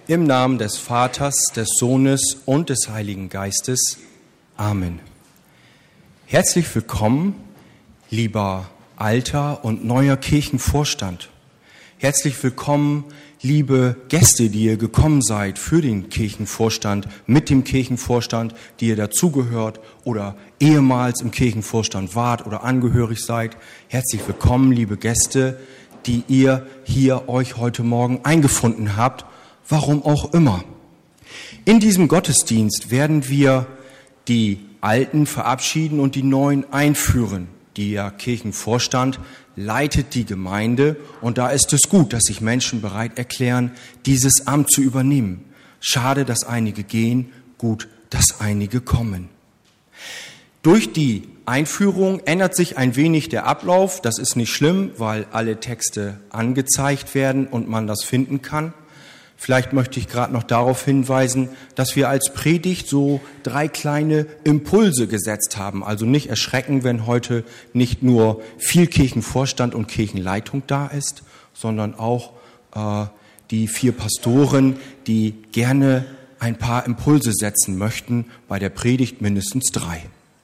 Im Namen des Vaters, des Sohnes und des Heiligen Geistes. Amen. Herzlich willkommen, lieber alter und neuer Kirchenvorstand. Herzlich willkommen, liebe Gäste, die ihr gekommen seid für den Kirchenvorstand, mit dem Kirchenvorstand, die ihr dazugehört oder ehemals im Kirchenvorstand wart oder angehörig seid. Herzlich willkommen, liebe Gäste, die ihr hier euch heute Morgen eingefunden habt, warum auch immer. In diesem Gottesdienst werden wir die Alten verabschieden und die Neuen einführen. Der Kirchenvorstand leitet die Gemeinde und da ist es gut, dass sich Menschen bereit erklären, dieses Amt zu übernehmen. Schade, dass einige gehen, gut, dass einige kommen. Durch die Einführung ändert sich ein wenig der Ablauf. Das ist nicht schlimm, weil alle Texte angezeigt werden und man das finden kann. Vielleicht möchte ich gerade noch darauf hinweisen, dass wir als Predigt so 3 kleine Impulse gesetzt haben. Also nicht erschrecken, wenn heute nicht nur viel Kirchenvorstand und Kirchenleitung da ist, sondern auch die 4 Pastoren, die gerne ein paar Impulse setzen möchten, bei der Predigt mindestens 3.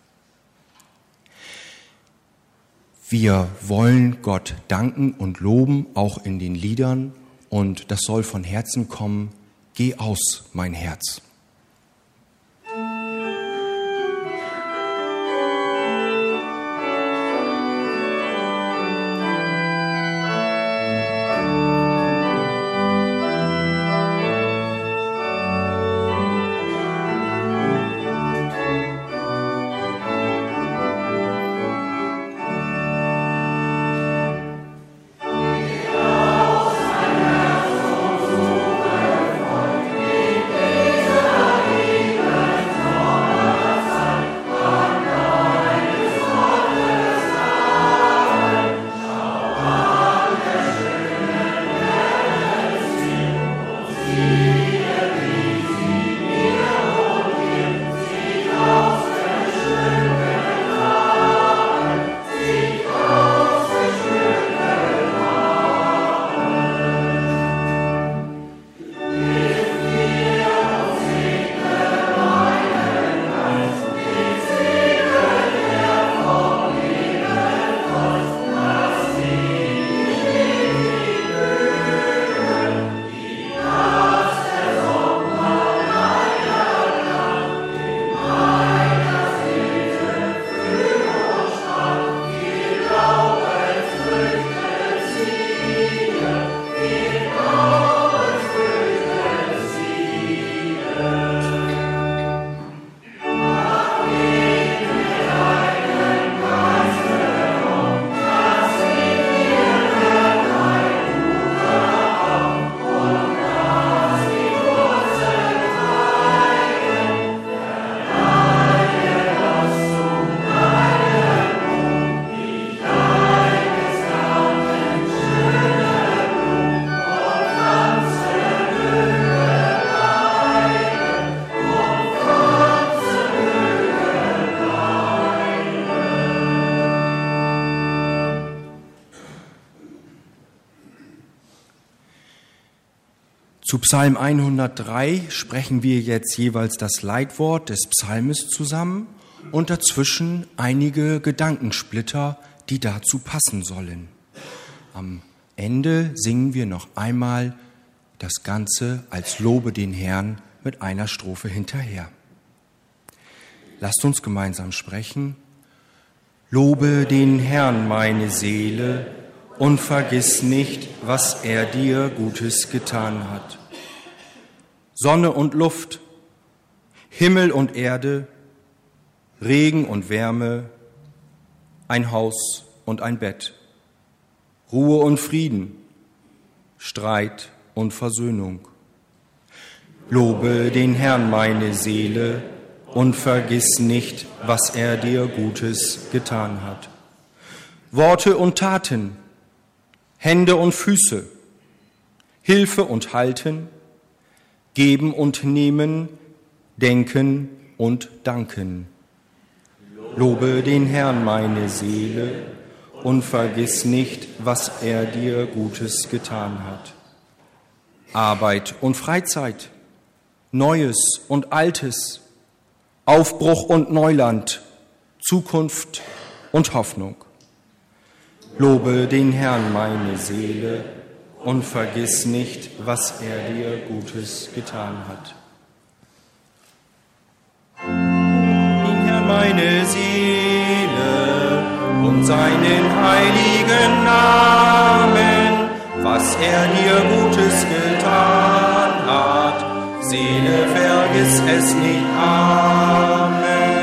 Wir wollen Gott danken und loben, auch in den Liedern. Und das soll von Herzen kommen. Geh aus, mein Herz. Zu Psalm 103 sprechen wir jetzt jeweils das Leitwort des Psalmes zusammen und dazwischen einige Gedankensplitter, die dazu passen sollen. Am Ende singen wir noch einmal das Ganze als Lobe den Herrn mit einer Strophe hinterher. Lasst uns gemeinsam sprechen. Lobe den Herrn, meine Seele, und vergiss nicht, was er dir Gutes getan hat. Sonne und Luft, Himmel und Erde, Regen und Wärme, ein Haus und ein Bett, Ruhe und Frieden, Streit und Versöhnung. Lobe den Herrn, meine Seele, und vergiss nicht, was er dir Gutes getan hat. Worte und Taten, Hände und Füße, Hilfe und Halten, Geben und Nehmen, Denken und Danken. Lobe den Herrn, meine Seele, und vergiss nicht, was er dir Gutes getan hat. Arbeit und Freizeit, Neues und Altes, Aufbruch und Neuland, Zukunft und Hoffnung. Lobe den Herrn, meine Seele, und vergiss nicht, was er dir Gutes getan hat. Den Herrn, meine Seele, und seinen heiligen Namen, was er dir Gutes getan hat. Seele, vergiss es nicht. Amen.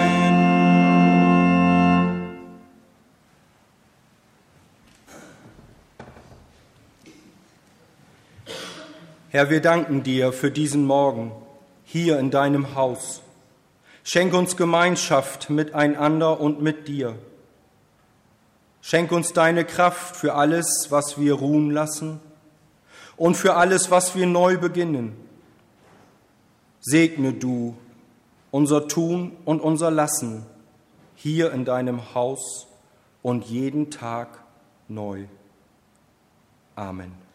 Herr, wir danken dir für diesen Morgen hier in deinem Haus. Schenk uns Gemeinschaft miteinander und mit dir. Schenk uns deine Kraft für alles, was wir ruhen lassen und für alles, was wir neu beginnen. Segne du unser Tun und unser Lassen hier in deinem Haus und jeden Tag neu. Amen.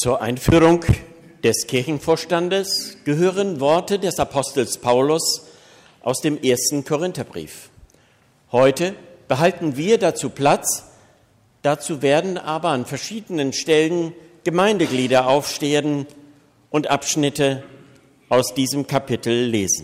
Zur Einführung des Kirchenvorstandes gehören Worte des Apostels Paulus aus dem 1. Korintherbrief. Heute behalten wir dazu Platz, dazu werden aber an verschiedenen Stellen Gemeindeglieder aufstehen und Abschnitte aus diesem Kapitel lesen.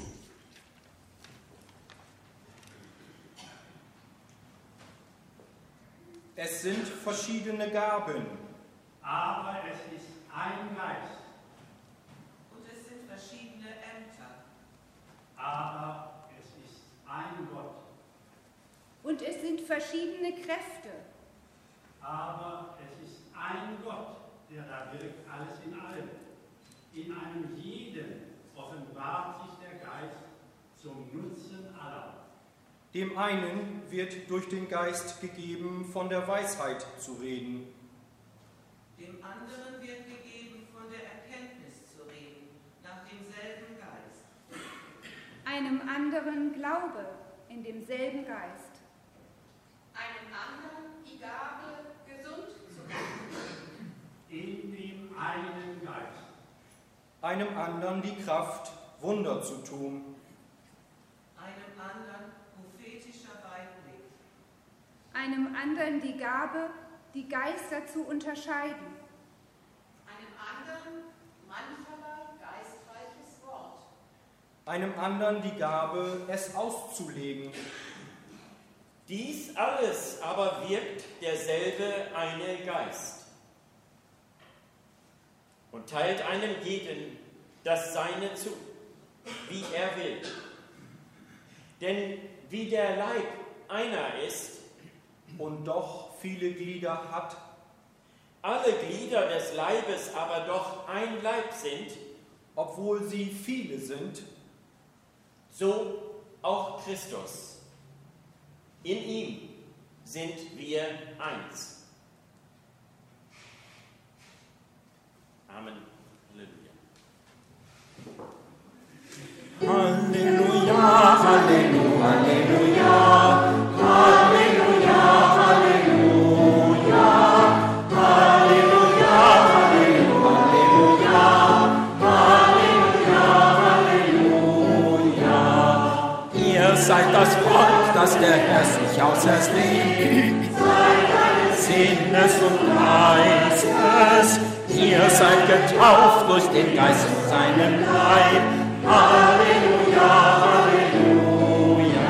Es sind verschiedene Gaben, aber es ist ein Geist. Und es sind verschiedene Ämter, Aber es ist ein Gott. Und es sind verschiedene Kräfte, Aber es ist ein Gott, der da wirkt alles in allem. In einem jeden offenbart sich der Geist zum Nutzen aller. dem einen wird durch den Geist gegeben, von der Weisheit zu reden. dem anderen wird gegeben, von der Erkenntnis zu reden, nach demselben Geist. einem anderen Glaube in demselben Geist, einem anderen die Gabe, gesund zu machen, In dem einen Geist. Einem anderen die Kraft, Wunder zu tun. Einem anderen prophetischer Weitblick, einem anderen die Gabe, die Geister zu unterscheiden, einem anderen mancherlei geistreiches Wort, Einem anderen die Gabe, es auszulegen. Dies alles aber wirkt derselbe eine Geist und teilt einem jeden das Seine zu, wie er will. Denn wie der Leib einer ist, Und doch viele Glieder hat, alle Glieder des Leibes aber doch ein Leib sind, obwohl sie viele sind, so auch Christus. In ihm sind wir eins. Amen. Halleluja. Halleluja, Halleluja, Halleluja, Halleluja, Halleluja, Halleluja, Halleluja, Halleluja, Halleluja. Ihr seid das Volk, das der Herr sich ausersehnt, Sinnes und Geistes. Ihr seid getauft durch den Geist in seinen Leib. Halleluja, Halleluja.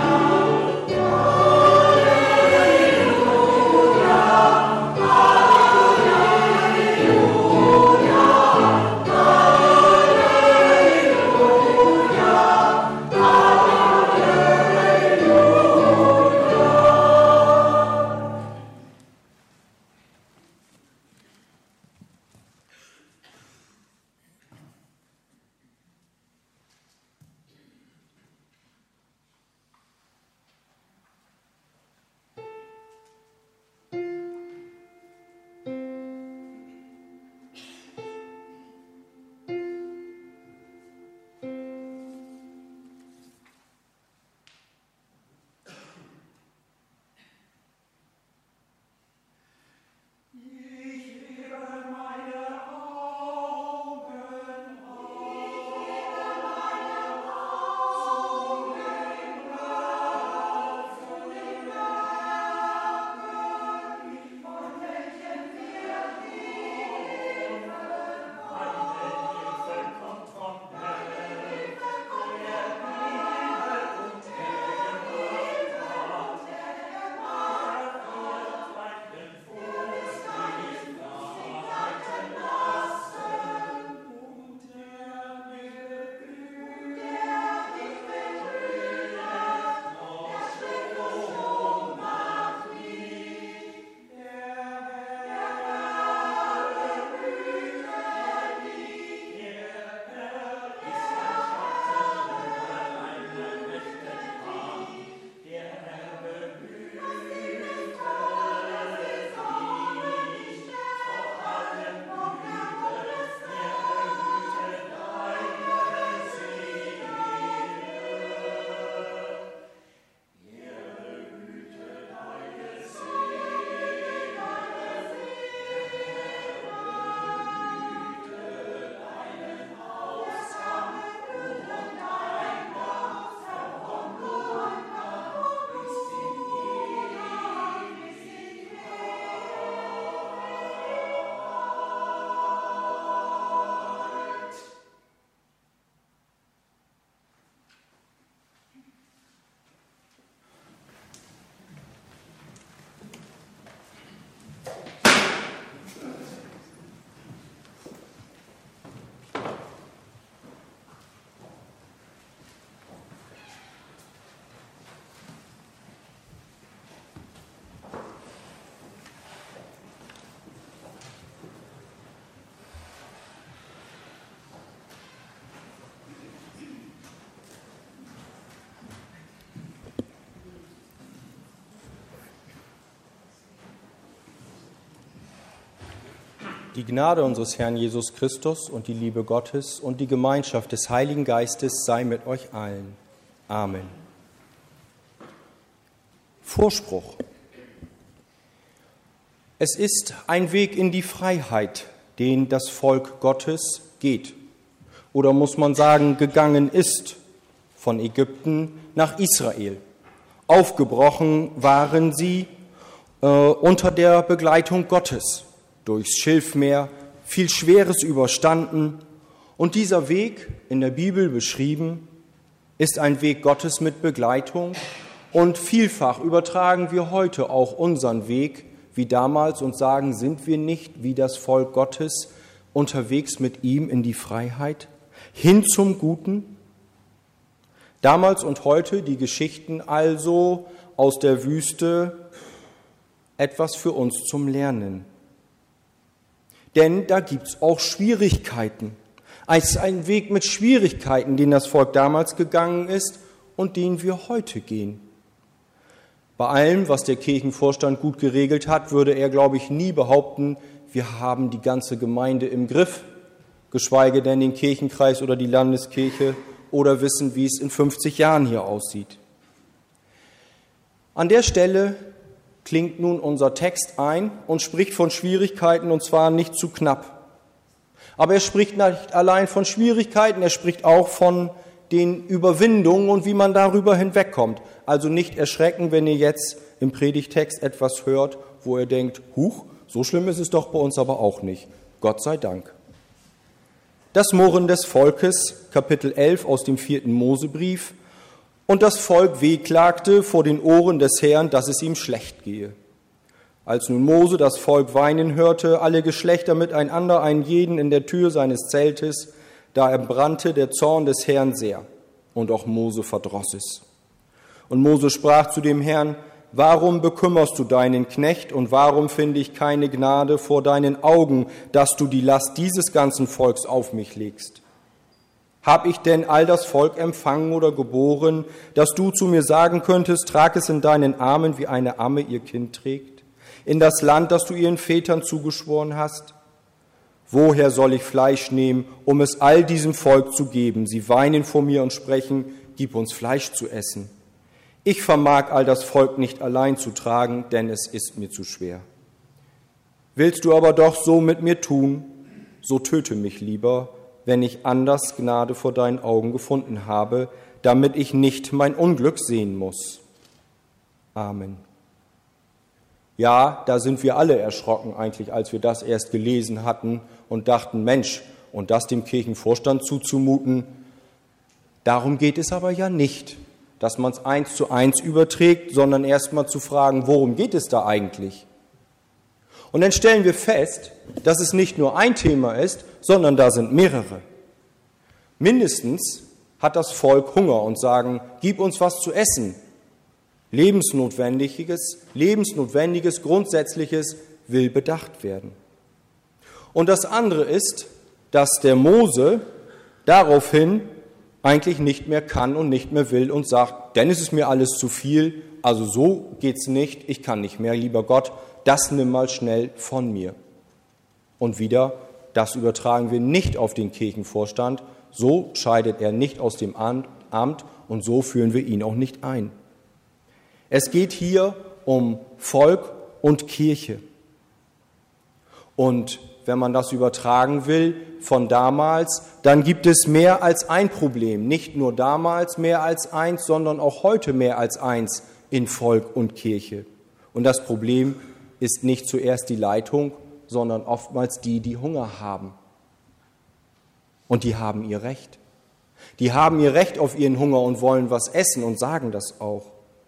Die Gnade unseres Herrn Jesus Christus und die Liebe Gottes und die Gemeinschaft des Heiligen Geistes sei mit euch allen. Amen. Vorspruch. Es ist ein Weg in die Freiheit, den das Volk Gottes geht. Oder muss man sagen, gegangen ist von Ägypten nach Israel. Aufgebrochen waren sie unter der Begleitung Gottes. Durchs Schilfmeer, viel Schweres überstanden. Und dieser Weg, in der Bibel beschrieben, ist ein Weg Gottes mit Begleitung. Und vielfach übertragen wir heute auch unseren Weg wie damals und sagen, sind wir nicht wie das Volk Gottes unterwegs mit ihm in die Freiheit, hin zum Guten? Damals und heute die Geschichten also aus der Wüste, etwas für uns zum Lernen. Denn da gibt es auch Schwierigkeiten. Es ist ein Weg mit Schwierigkeiten, den das Volk damals gegangen ist und den wir heute gehen. Bei allem, was der Kirchenvorstand gut geregelt hat, würde er, glaube ich, nie behaupten, wir haben die ganze Gemeinde im Griff, geschweige denn den Kirchenkreis oder die Landeskirche oder wissen, wie es in 50 Jahren hier aussieht. An der Stelle klingt nun unser Text ein und spricht von Schwierigkeiten, und zwar nicht zu knapp. Aber er spricht nicht allein von Schwierigkeiten, er spricht auch von den Überwindungen und wie man darüber hinwegkommt. Also nicht erschrecken, wenn ihr jetzt im Predigtext etwas hört, wo ihr denkt, huch, so schlimm ist es doch bei uns aber auch nicht. Gott sei Dank. Das Murren des Volkes, Kapitel 11 aus dem 4. Mosebrief. Und das Volk wehklagte vor den Ohren des Herrn, dass es ihm schlecht gehe. Als nun Mose das Volk weinen hörte, alle Geschlechter miteinander, einen jeden in der Tür seines Zeltes, da erbrannte der Zorn des Herrn sehr, und auch Mose verdross es. Und Mose sprach zu dem Herrn, warum bekümmerst du deinen Knecht und warum finde ich keine Gnade vor deinen Augen, dass du die Last dieses ganzen Volks auf mich legst? Hab ich denn all das Volk empfangen oder geboren, dass du zu mir sagen könntest, trag es in deinen Armen, wie eine Amme ihr Kind trägt, in das Land, das du ihren Vätern zugeschworen hast? Woher soll ich Fleisch nehmen, um es all diesem Volk zu geben? Sie weinen vor mir und sprechen, gib uns Fleisch zu essen. Ich vermag all das Volk nicht allein zu tragen, denn es ist mir zu schwer. Willst du aber doch so mit mir tun, so töte mich lieber, wenn ich anders Gnade vor deinen Augen gefunden habe, damit ich nicht mein Unglück sehen muss. Amen. Ja, da sind wir alle erschrocken eigentlich, als wir das erst gelesen hatten und dachten, Mensch, und das dem Kirchenvorstand zuzumuten, darum geht es aber ja nicht, dass man es 1:1 überträgt, sondern erst mal zu fragen, worum geht es da eigentlich? Und dann stellen wir fest, dass es nicht nur ein Thema ist, sondern da sind mehrere. Mindestens hat das Volk Hunger und sagen, gib uns was zu essen. Lebensnotwendiges, Grundsätzliches will bedacht werden. Und das andere ist, dass der Mose daraufhin eigentlich nicht mehr kann und nicht mehr will und sagt, denn es ist mir alles zu viel, also so geht's nicht, ich kann nicht mehr, lieber Gott, das nimm mal schnell von mir. Und wieder, das übertragen wir nicht auf den Kirchenvorstand, so scheidet er nicht aus dem Amt und so führen wir ihn auch nicht ein. Es geht hier um Volk und Kirche. Und wenn man das übertragen will von damals, dann gibt es mehr als ein Problem. Nicht nur damals mehr als eins, sondern auch heute mehr als eins in Volk und Kirche. Und das Problem ist nicht zuerst die Leitung, sondern oftmals die Hunger haben. Und die haben ihr Recht. Die haben ihr Recht auf ihren Hunger und wollen was essen und sagen das auch.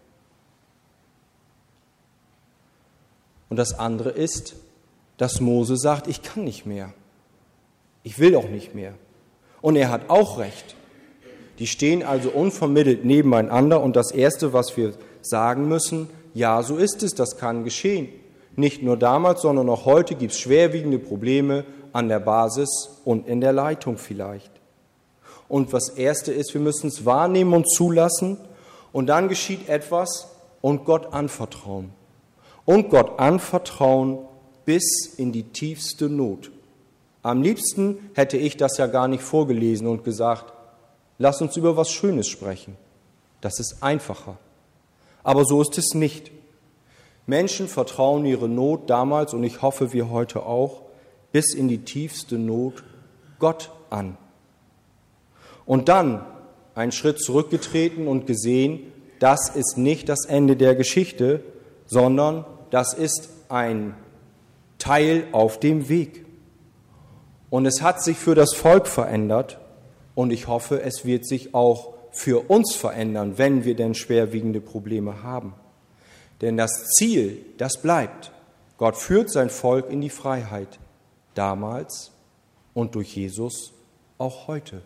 Und das andere ist, dass Mose sagt, ich kann nicht mehr. Ich will auch nicht mehr. Und er hat auch Recht. Die stehen also unvermittelt nebeneinander und das Erste, was wir sagen müssen, ja, so ist es, das kann geschehen. Nicht nur damals, sondern auch heute gibt es schwerwiegende Probleme an der Basis und in der Leitung vielleicht. Und das Erste ist, wir müssen es wahrnehmen und zulassen und dann geschieht etwas und Gott anvertrauen. Und Gott anvertrauen bis in die tiefste Not. Am liebsten hätte ich das ja gar nicht vorgelesen und gesagt, lass uns über was Schönes sprechen. Das ist einfacher. Aber so ist es nicht. Menschen vertrauen ihre Not damals, und ich hoffe, wir heute auch, bis in die tiefste Not Gott an. Und dann einen Schritt zurückgetreten und gesehen, das ist nicht das Ende der Geschichte, sondern das ist ein Teil auf dem Weg. Und es hat sich für das Volk verändert, und ich hoffe, es wird sich auch für uns verändern, wenn wir denn schwerwiegende Probleme haben. Denn das Ziel, das bleibt. Gott führt sein Volk in die Freiheit, damals und durch Jesus auch heute.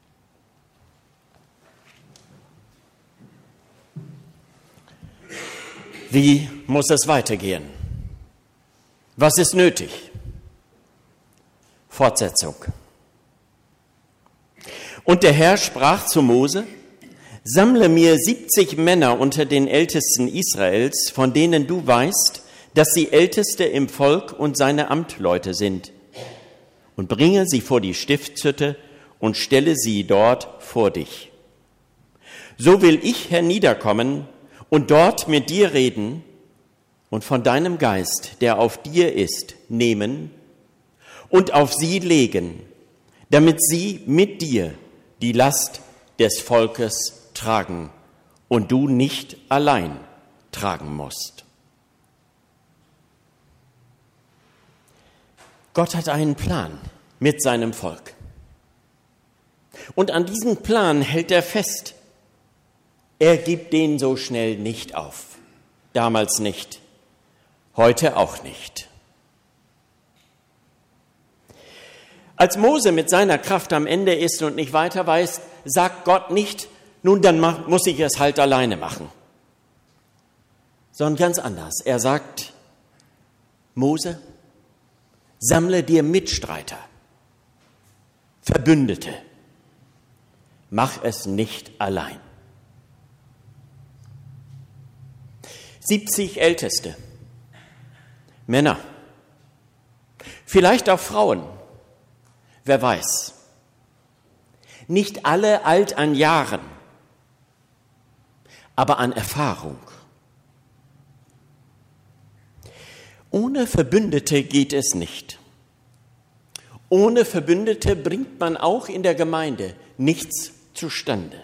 Wie muss es weitergehen? Was ist nötig? Fortsetzung. Und der Herr sprach zu Mose: Sammle mir 70 Männer unter den Ältesten Israels, von denen du weißt, dass sie Älteste im Volk und seine Amtleute sind, und bringe sie vor die Stiftshütte und stelle sie dort vor dich. So will ich herniederkommen und dort mit dir reden und von deinem Geist, der auf dir ist, nehmen und auf sie legen, damit sie mit dir die Last des Volkes tragen und du nicht allein tragen musst. Gott hat einen Plan mit seinem Volk. Und an diesem Plan hält er fest. Er gibt den so schnell nicht auf. Damals nicht, heute auch nicht. Als Mose mit seiner Kraft am Ende ist und nicht weiter weiß, sagt Gott nicht, nun dann muss ich es halt alleine machen. Sondern ganz anders. Er sagt, Mose, sammle dir Mitstreiter, Verbündete. Mach es nicht allein. 70 Älteste, Männer, vielleicht auch Frauen, wer weiß. Nicht alle alt an Jahren, aber an Erfahrung. Ohne Verbündete geht es nicht. Ohne Verbündete bringt man auch in der Gemeinde nichts zustande.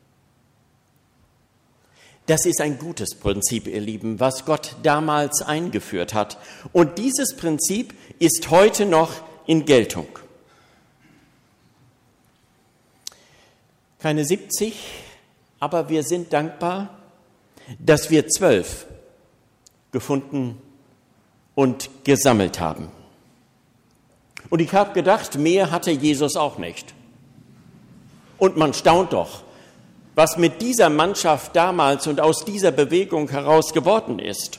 Das ist ein gutes Prinzip, ihr Lieben, was Gott damals eingeführt hat. Und dieses Prinzip ist heute noch in Geltung. Keine 70, aber wir sind dankbar, dass wir 12 gefunden und gesammelt haben. Und ich habe gedacht, mehr hatte Jesus auch nicht. Und man staunt doch, was mit dieser Mannschaft damals und aus dieser Bewegung heraus geworden ist.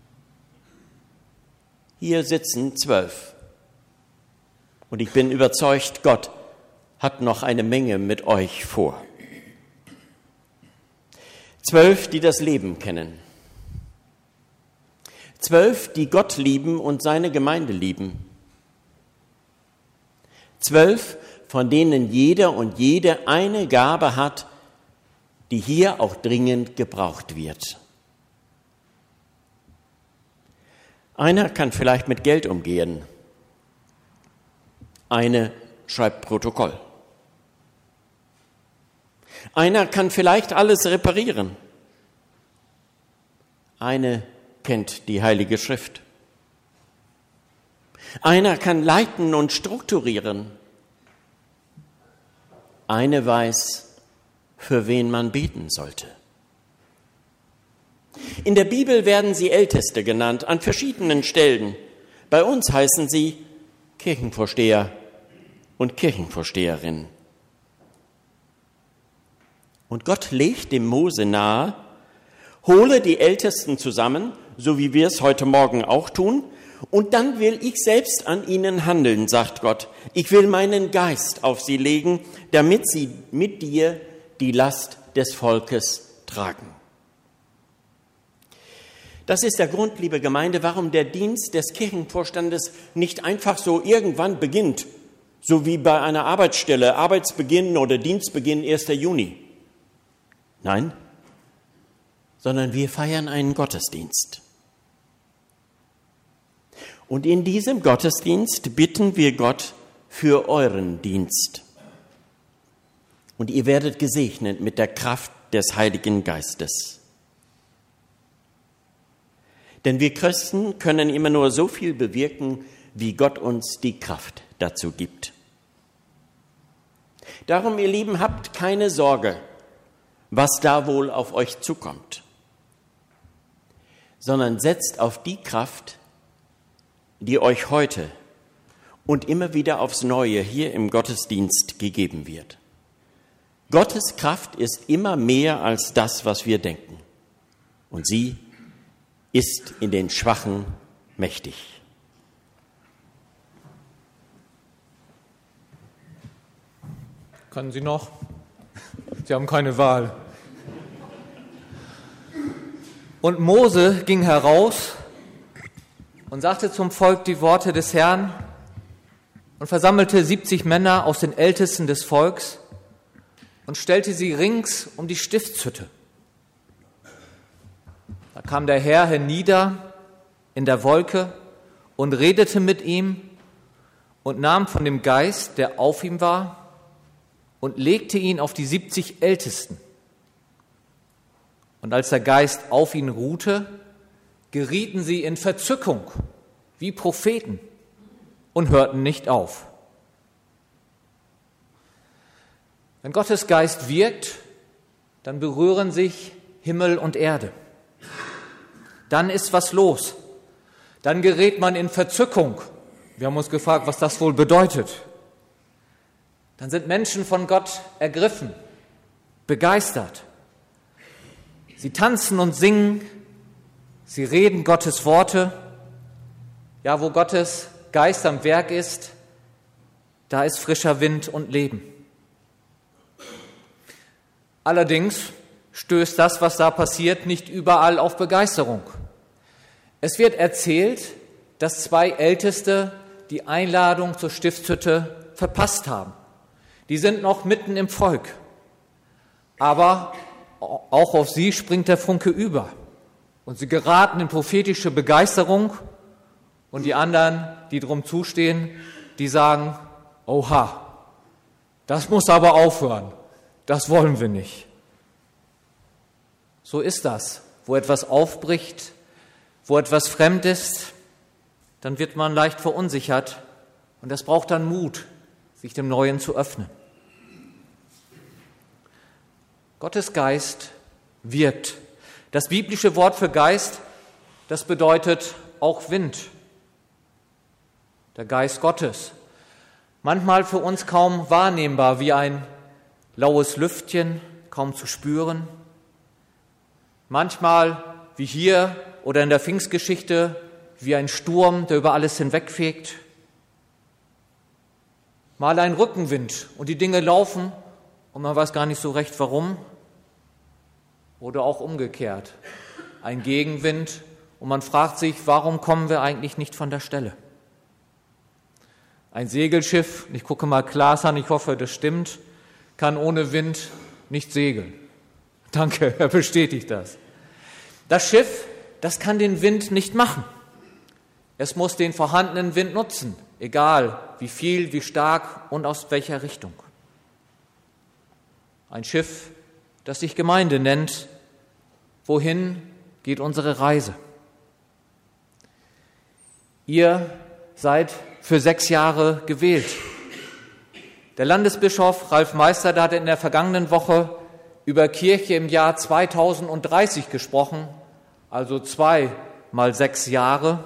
Hier sitzen 12. Und ich bin überzeugt, Gott hat noch eine Menge mit euch vor. 12, die das Leben kennen. 12, die Gott lieben und seine Gemeinde lieben. 12, von denen jeder und jede eine Gabe hat, die hier auch dringend gebraucht wird. Einer kann vielleicht mit Geld umgehen. Eine schreibt Protokoll. Einer kann vielleicht alles reparieren. Eine kennt die Heilige Schrift. Einer kann leiten und strukturieren. Eine weiß, für wen man beten sollte. In der Bibel werden sie Älteste genannt, an verschiedenen Stellen. Bei uns heißen sie Kirchenvorsteher und Kirchenvorsteherinnen. Und Gott legt dem Mose nahe, hole die Ältesten zusammen, so wie wir es heute Morgen auch tun, und dann will ich selbst an ihnen handeln, sagt Gott. Ich will meinen Geist auf sie legen, damit sie mit dir die Last des Volkes tragen. Das ist der Grund, liebe Gemeinde, warum der Dienst des Kirchenvorstandes nicht einfach so irgendwann beginnt So wie bei einer Arbeitsstelle, Arbeitsbeginn oder Dienstbeginn 1. Juni. Nein, sondern wir feiern einen Gottesdienst. Und in diesem Gottesdienst bitten wir Gott für euren Dienst. Und ihr werdet gesegnet mit der Kraft des Heiligen Geistes. Denn wir Christen können immer nur so viel bewirken, wie Gott uns die Kraft dazu gibt. Darum, ihr Lieben, habt keine Sorge, was da wohl auf euch zukommt, sondern setzt auf die Kraft, die euch heute und immer wieder aufs Neue hier im Gottesdienst gegeben wird. Gottes Kraft ist immer mehr als das, was wir denken. Und sie ist in den Schwachen mächtig. Können Sie noch? Sie haben keine Wahl. Und Mose ging heraus und sagte zum Volk die Worte des Herrn und versammelte 70 Männer aus den Ältesten des Volks und stellte sie rings um die Stiftshütte. Da kam der Herr hernieder in der Wolke und redete mit ihm und nahm von dem Geist, der auf ihm war, und legte ihn auf die 70 Ältesten. Und als der Geist auf ihn ruhte, gerieten sie in Verzückung wie Propheten und hörten nicht auf. Wenn Gottes Geist wirkt, dann berühren sich Himmel und Erde. Dann ist was los. Dann gerät man in Verzückung. Wir haben uns gefragt, was das wohl bedeutet. Dann sind Menschen von Gott ergriffen, begeistert. Sie tanzen und singen, sie reden Gottes Worte. Ja, wo Gottes Geist am Werk ist, da ist frischer Wind und Leben. Allerdings stößt das, was da passiert, nicht überall auf Begeisterung. Es wird erzählt, dass 2 Älteste die Einladung zur Stiftshütte verpasst haben. Die sind noch mitten im Volk. Aber auch auf sie springt der Funke über. Und sie geraten in prophetische Begeisterung. Und die anderen, die drum zustehen, die sagen, oha, das muss aber aufhören. Das wollen wir nicht. So ist das. Wo etwas aufbricht, wo etwas fremd ist, dann wird man leicht verunsichert. Und das braucht dann Mut, sich dem Neuen zu öffnen. Gottes Geist wirkt. Das biblische Wort für Geist, das bedeutet auch Wind. Der Geist Gottes. Manchmal für uns kaum wahrnehmbar, wie ein laues Lüftchen, kaum zu spüren. Manchmal, wie hier oder in der Pfingstgeschichte, wie ein Sturm, der über alles hinwegfegt. Mal ein Rückenwind und die Dinge laufen und man weiß gar nicht so recht, warum. Oder auch umgekehrt. Ein Gegenwind und man fragt sich, warum kommen wir eigentlich nicht von der Stelle? Ein Segelschiff, ich gucke mal Klaas an, ich hoffe, das stimmt, kann ohne Wind nicht segeln. Danke, er bestätigt das. Das Schiff, das kann den Wind nicht machen. Es muss den vorhandenen Wind nutzen, egal wie viel, wie stark und aus welcher Richtung. Ein Schiff, das sich Gemeinde nennt. Wohin geht unsere Reise? Ihr seid für 6 Jahre gewählt. Der Landesbischof Ralf Meister, der hat in der vergangenen Woche über Kirche im Jahr 2030 gesprochen, also 2 mal 6 Jahre.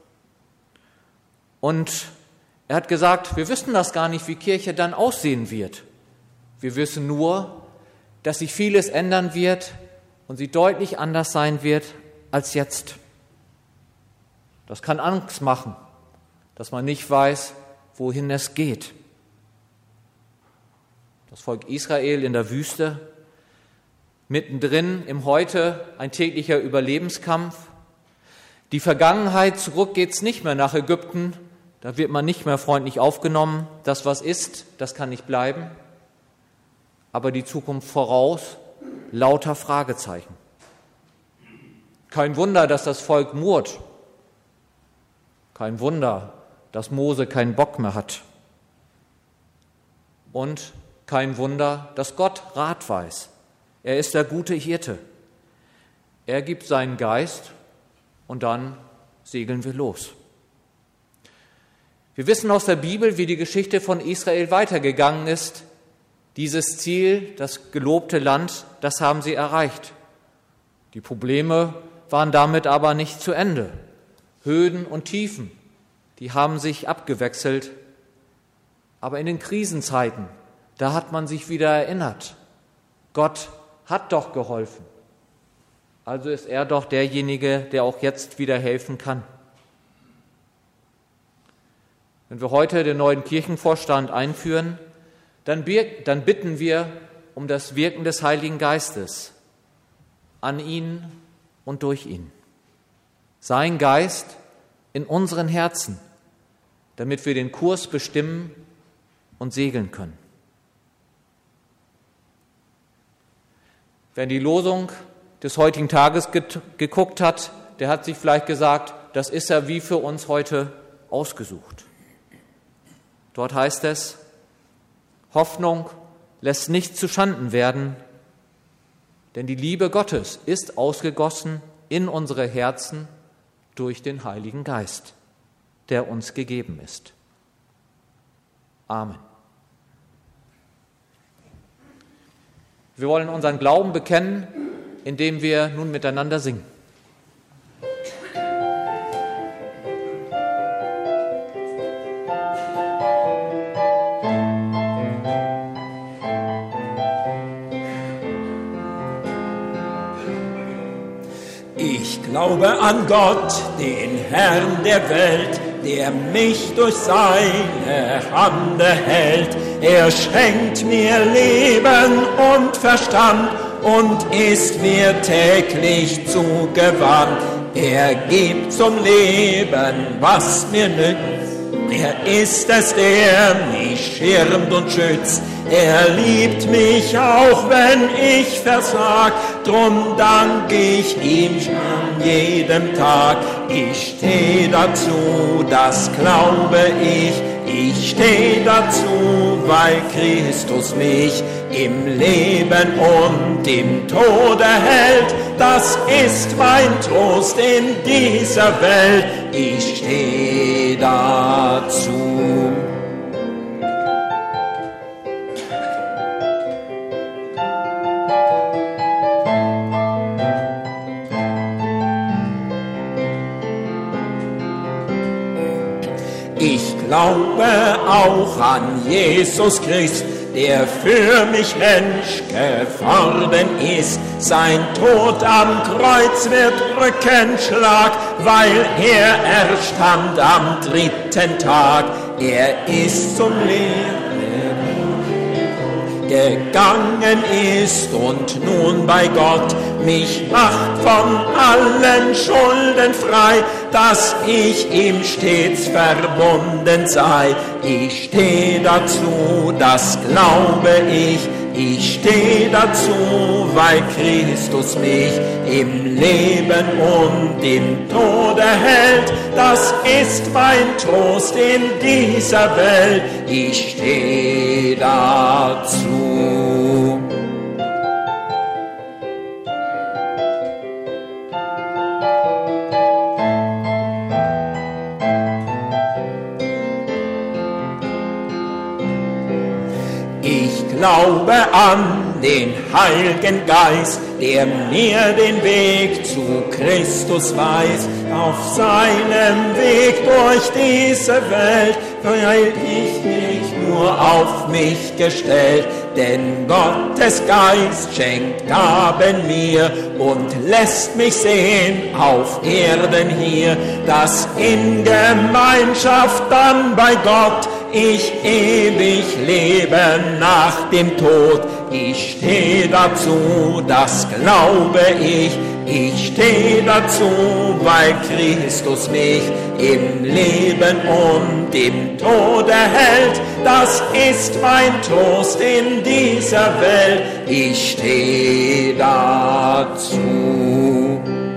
Und er hat gesagt, wir wissen das gar nicht, wie Kirche dann aussehen wird. Wir wissen nur, dass sich vieles ändern wird und sie deutlich anders sein wird als jetzt. Das kann Angst machen, dass man nicht weiß, wohin es geht. Das Volk Israel in der Wüste, mittendrin im Heute ein täglicher Überlebenskampf. Die Vergangenheit, zurück geht's nicht mehr nach Ägypten, Da wird man nicht mehr freundlich aufgenommen. Das, was ist, das kann nicht bleiben. Aber die Zukunft voraus, lauter Fragezeichen. Kein Wunder, dass das Volk murrt. Kein Wunder, dass Mose keinen Bock mehr hat. Und kein Wunder, dass Gott Rat weiß. Er ist der gute Hirte. Er gibt seinen Geist und dann segeln wir los. Wir wissen aus der Bibel, wie die Geschichte von Israel weitergegangen ist. Dieses Ziel, das gelobte Land, das haben sie erreicht. Die Probleme waren damit aber nicht zu Ende. Höhen und Tiefen, die haben sich abgewechselt. Aber in den Krisenzeiten, da hat man sich wieder erinnert. Gott hat doch geholfen. Also ist er doch derjenige, der auch jetzt wieder helfen kann. Wenn wir heute den neuen Kirchenvorstand einführen, dann bitten wir um das Wirken des Heiligen Geistes an ihn und durch ihn. Sein Geist in unseren Herzen, damit wir den Kurs bestimmen und segeln können. Wer die Losung des heutigen Tages geguckt hat, der hat sich vielleicht gesagt, das ist ja wie für uns heute ausgesucht. Dort heißt es, Hoffnung lässt nicht zuschanden werden, denn die Liebe Gottes ist ausgegossen in unsere Herzen durch den Heiligen Geist, der uns gegeben ist. Amen. Wir wollen unseren Glauben bekennen, indem wir nun miteinander singen. Ich glaube an Gott, den Herrn der Welt, der mich durch seine Hand hält. Er schenkt mir Leben und Verstand und ist mir täglich zugewandt. Er gibt zum Leben, was mir nützt. Er ist es, der mich schirmt und schützt. Er liebt mich auch, wenn ich versag. Drum dank ich ihm an jedem Tag. Ich stehe dazu, das glaube ich. Ich stehe dazu, weil Christus mich im Leben und im Tode hält. Das ist mein Trost in dieser Welt. Ich stehe dazu. Ich glaube auch an Jesus Christ, der für mich Mensch geworden ist. Sein Tod am Kreuz wird Rückenschlag, weil er erstand am 3. Tag. Er ist zum Leben gegangen ist und nun bei Gott mich macht von allen Schulden frei, dass ich ihm stets verbunden sei. Ich stehe dazu, das glaube ich. Ich stehe dazu, weil Christus mich im Leben und im Tode hält. Das ist mein Trost in dieser Welt. Ich stehe dazu. Ich glaube an den Heiligen Geist, der mir den Weg zu Christus weist. Auf seinem Weg durch diese Welt, weil ich mich nur auf mich gestellt. Denn Gottes Geist schenkt Gaben mir und lässt mich sehen auf Erden hier, dass in Gemeinschaft dann bei Gott ich ewig lebe nach dem Tod. Ich stehe dazu, das glaube ich. Ich stehe dazu, weil Christus mich im Leben und im Tode hält. Das ist mein Trost in dieser Welt. Ich stehe dazu.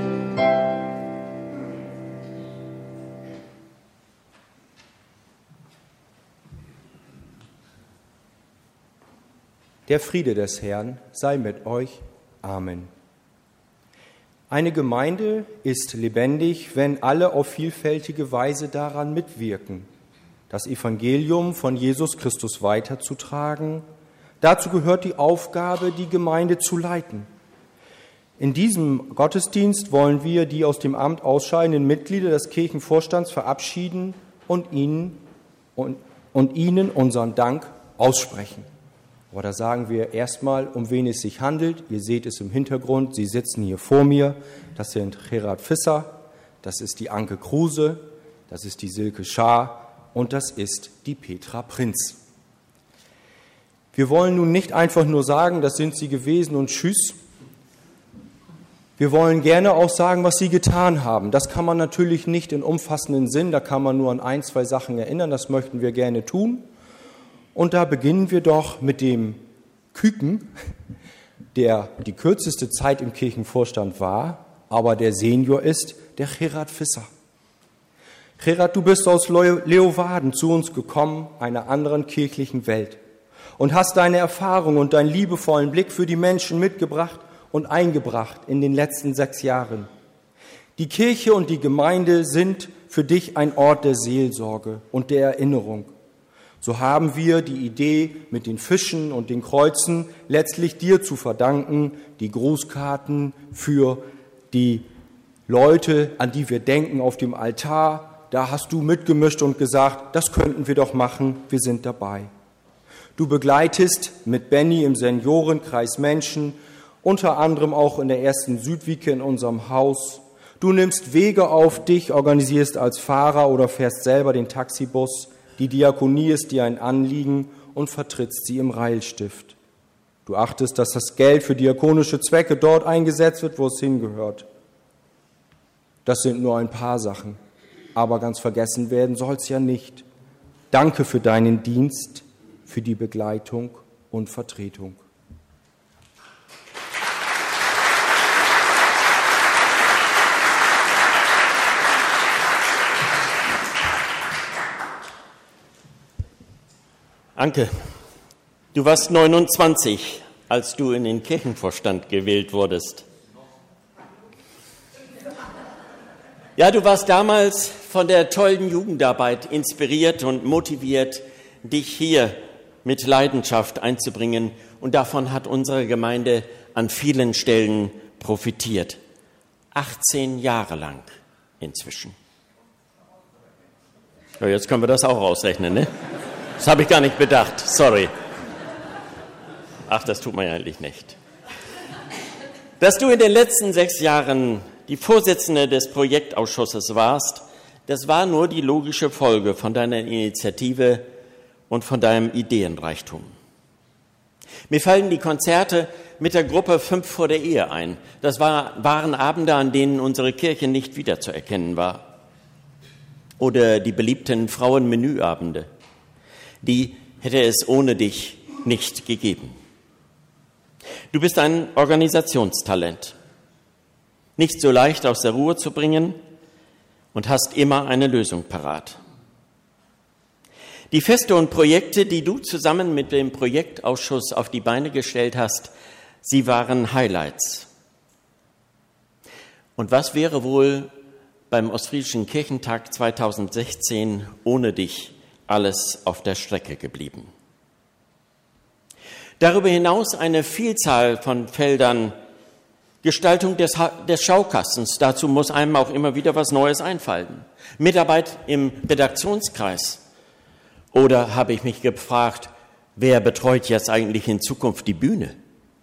Der Friede des Herrn sei mit euch. Amen. Eine Gemeinde ist lebendig, wenn alle auf vielfältige Weise daran mitwirken, das Evangelium von Jesus Christus weiterzutragen. Dazu gehört die Aufgabe, die Gemeinde zu leiten. In diesem Gottesdienst wollen wir die aus dem Amt ausscheidenden Mitglieder des Kirchenvorstands verabschieden und ihnen unseren Dank aussprechen. Aber da sagen wir erstmal, um wen es sich handelt. Ihr seht es im Hintergrund, sie sitzen hier vor mir. Das sind Gerhard Visser, das ist die Anke Kruse, das ist die Silke Schaar und das ist die Petra Prinz. Wir wollen nun nicht einfach nur sagen, das sind sie gewesen und tschüss. Wir wollen gerne auch sagen, was sie getan haben. Das kann man natürlich nicht in umfassenden Sinn, da kann man nur an 1, 2 Sachen erinnern, das möchten wir gerne tun. Und da beginnen wir doch mit dem Küken, der die kürzeste Zeit im Kirchenvorstand war, aber der Senior ist, der Gerhard Visser. Gerhard, du bist aus Leeuwarden zu uns gekommen, einer anderen kirchlichen Welt, und hast deine Erfahrung und deinen liebevollen Blick für die Menschen mitgebracht und eingebracht in den letzten 6 Jahren. Die Kirche und die Gemeinde sind für dich ein Ort der Seelsorge und der Erinnerung. So haben wir die Idee mit den Fischen und den Kreuzen letztlich dir zu verdanken, die Grußkarten für die Leute, an die wir denken auf dem Altar. Da hast du mitgemischt und gesagt, das könnten wir doch machen, wir sind dabei. Du begleitest mit Benny im Seniorenkreis Menschen, unter anderem auch in der ersten Südwike in unserem Haus. Du nimmst Wege auf dich, organisierst als Fahrer oder fährst selber den Taxibus. Die Diakonie ist dir ein Anliegen und vertrittst sie im Reilstift. Du achtest, dass das Geld für diakonische Zwecke dort eingesetzt wird, wo es hingehört. Das sind nur ein paar Sachen, aber ganz vergessen werden soll es ja nicht. Danke für deinen Dienst, für die Begleitung und Vertretung. Anke, du warst 29, als du in den Kirchenvorstand gewählt wurdest. Ja, du warst damals von der tollen Jugendarbeit inspiriert und motiviert, dich hier mit Leidenschaft einzubringen. Und davon hat unsere Gemeinde an vielen Stellen profitiert. 18 Jahre lang inzwischen. Ja, jetzt können wir das auch ausrechnen, ne? Das habe ich gar nicht bedacht, sorry. Ach, das tut man ja eigentlich nicht. Dass du in den letzten 6 Jahren die Vorsitzende des Projektausschusses warst, das war nur die logische Folge von deiner Initiative und von deinem Ideenreichtum. Mir fallen die Konzerte mit der Gruppe 5 vor der Ehe ein. Das waren Abende, an denen unsere Kirche nicht wiederzuerkennen war. Oder die beliebten Frauenmenüabende. Die hätte es ohne dich nicht gegeben. Du bist ein Organisationstalent. Nicht so leicht aus der Ruhe zu bringen und hast immer eine Lösung parat. Die Feste und Projekte, die du zusammen mit dem Projektausschuss auf die Beine gestellt hast, sie waren Highlights. Und was wäre wohl beim Ostfriesischen Kirchentag 2016 ohne dich alles auf der Strecke geblieben? Darüber hinaus eine Vielzahl von Feldern, Gestaltung des Schaukastens, dazu muss einem auch immer wieder was Neues einfallen. Mitarbeit im Redaktionskreis. Oder habe ich mich gefragt, wer betreut jetzt eigentlich in Zukunft die Bühne?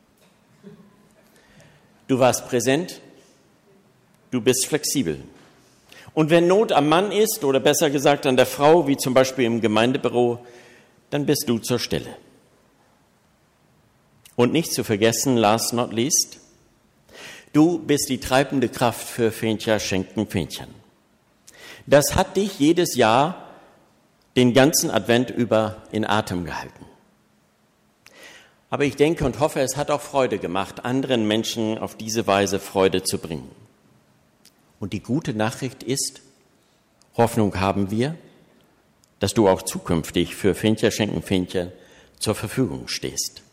Du warst präsent, du bist flexibel. Und wenn Not am Mann ist, oder besser gesagt an der Frau, wie zum Beispiel im Gemeindebüro, dann bist du zur Stelle. Und nicht zu vergessen, last not least, Du bist die treibende Kraft für Fencher schenken Fenchern. Das hat dich jedes Jahr den ganzen Advent über in Atem gehalten. Aber ich denke und hoffe, es hat auch Freude gemacht, anderen Menschen auf diese Weise Freude zu bringen. Und die gute Nachricht ist, Hoffnung haben wir, dass du auch zukünftig für Fencher schenken Fencher zur Verfügung stehst.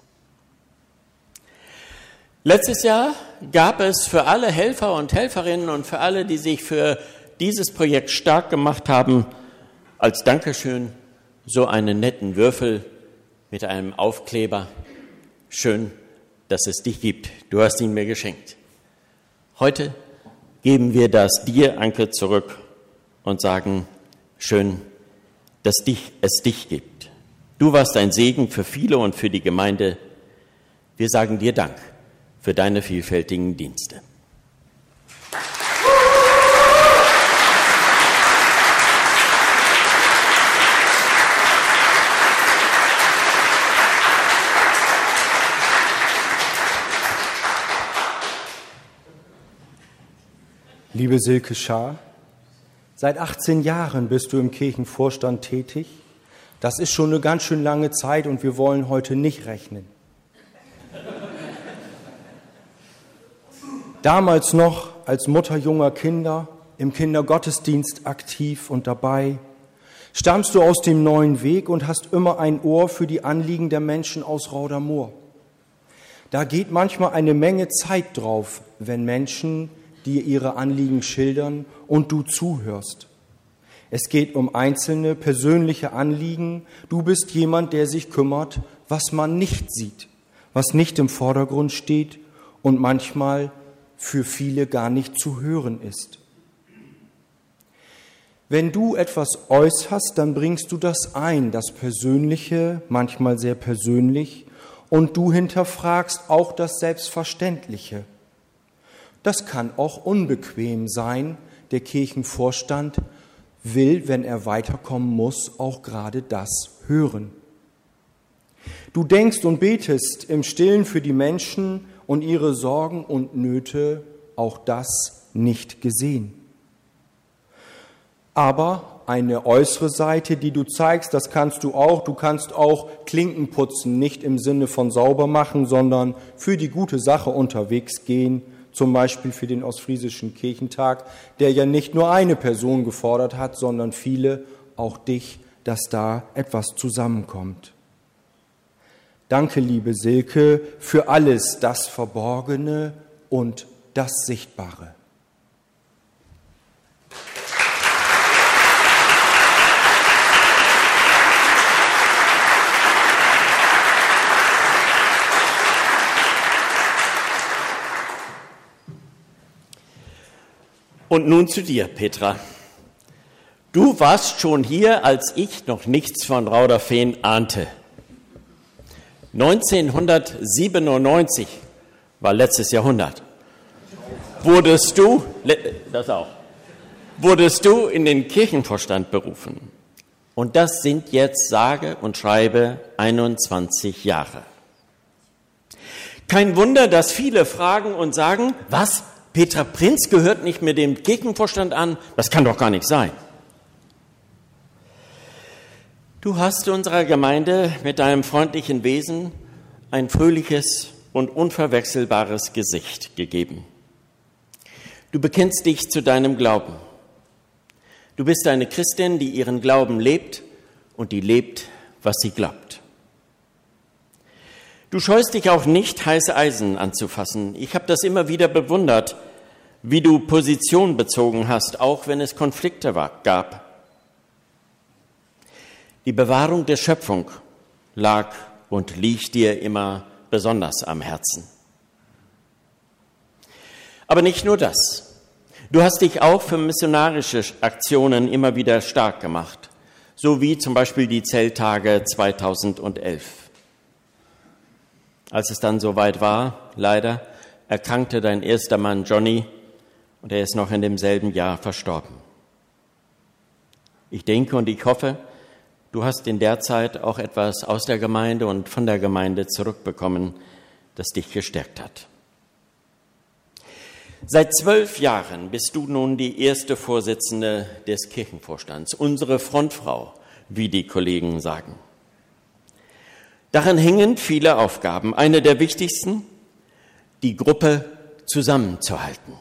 Letztes Jahr gab es für alle Helfer und Helferinnen und für alle, die sich für dieses Projekt stark gemacht haben, als Dankeschön so einen netten Würfel mit einem Aufkleber. Schön, dass es dich gibt. Du hast ihn mir geschenkt. Heute geben wir das dir, Anke, zurück und sagen, schön, dass es dich gibt. Du warst ein Segen für viele und für die Gemeinde. Wir sagen dir Dank für deine vielfältigen Dienste. Liebe Silke Schaar, seit 18 Jahren bist du im Kirchenvorstand tätig. Das ist schon eine ganz schön lange Zeit und wir wollen heute nicht rechnen. Damals noch als Mutter junger Kinder im Kindergottesdienst aktiv und dabei, stammst du aus dem Neuen Weg und hast immer ein Ohr für die Anliegen der Menschen aus Raudermoor. Da geht manchmal eine Menge Zeit drauf, wenn Menschen dir ihre Anliegen schildern und du zuhörst. Es geht um einzelne persönliche Anliegen. Du bist jemand, der sich kümmert, was man nicht sieht, was nicht im Vordergrund steht und manchmal für viele gar nicht zu hören ist. Wenn du etwas äußerst, dann bringst du das ein, das Persönliche, manchmal sehr persönlich, und du hinterfragst auch das Selbstverständliche. Das kann auch unbequem sein. Der Kirchenvorstand will, wenn er weiterkommen muss, auch gerade das hören. Du denkst und betest im Stillen für die Menschen und ihre Sorgen und Nöte, auch das nicht gesehen. Aber eine äußere Seite, die du zeigst, das kannst du auch. Du kannst auch Klinken putzen, nicht im Sinne von sauber machen, sondern für die gute Sache unterwegs gehen, zum Beispiel für den Ostfriesischen Kirchentag, der ja nicht nur eine Person gefordert hat, sondern viele, auch dich, dass da etwas zusammenkommt. Danke, liebe Silke, für alles, das Verborgene und das Sichtbare. Und nun zu dir, Petra. Du warst schon hier, als ich noch nichts von Rauderfehn ahnte. 1997 war letztes Jahrhundert. Wurdest du in den Kirchenvorstand berufen. Und das sind jetzt sage und schreibe 21 Jahre. Kein Wunder, dass viele fragen und sagen, was? Petra Prinz gehört nicht mehr dem Kirchenvorstand an? Das kann doch gar nicht sein. Du hast unserer Gemeinde mit deinem freundlichen Wesen ein fröhliches und unverwechselbares Gesicht gegeben. Du bekennst dich zu deinem Glauben. Du bist eine Christin, die ihren Glauben lebt und die lebt, was sie glaubt. Du scheust dich auch nicht, heiße Eisen anzufassen. Ich habe das immer wieder bewundert, wie du Position bezogen hast, auch wenn es Konflikte gab. Die Bewahrung der Schöpfung lag und liegt dir immer besonders am Herzen. Aber nicht nur das. Du hast dich auch für missionarische Aktionen immer wieder stark gemacht, so wie zum Beispiel die Zelttage 2011. Als es dann soweit war, leider, erkrankte dein erster Mann Johnny und er ist noch in demselben Jahr verstorben. Ich denke und ich hoffe, du hast in der Zeit auch etwas aus der Gemeinde und von der Gemeinde zurückbekommen, das dich gestärkt hat. Seit 12 Jahren bist du nun die erste Vorsitzende des Kirchenvorstands, unsere Frontfrau, wie die Kollegen sagen. Daran hängen viele Aufgaben. Eine der wichtigsten, die Gruppe zusammenzuhalten.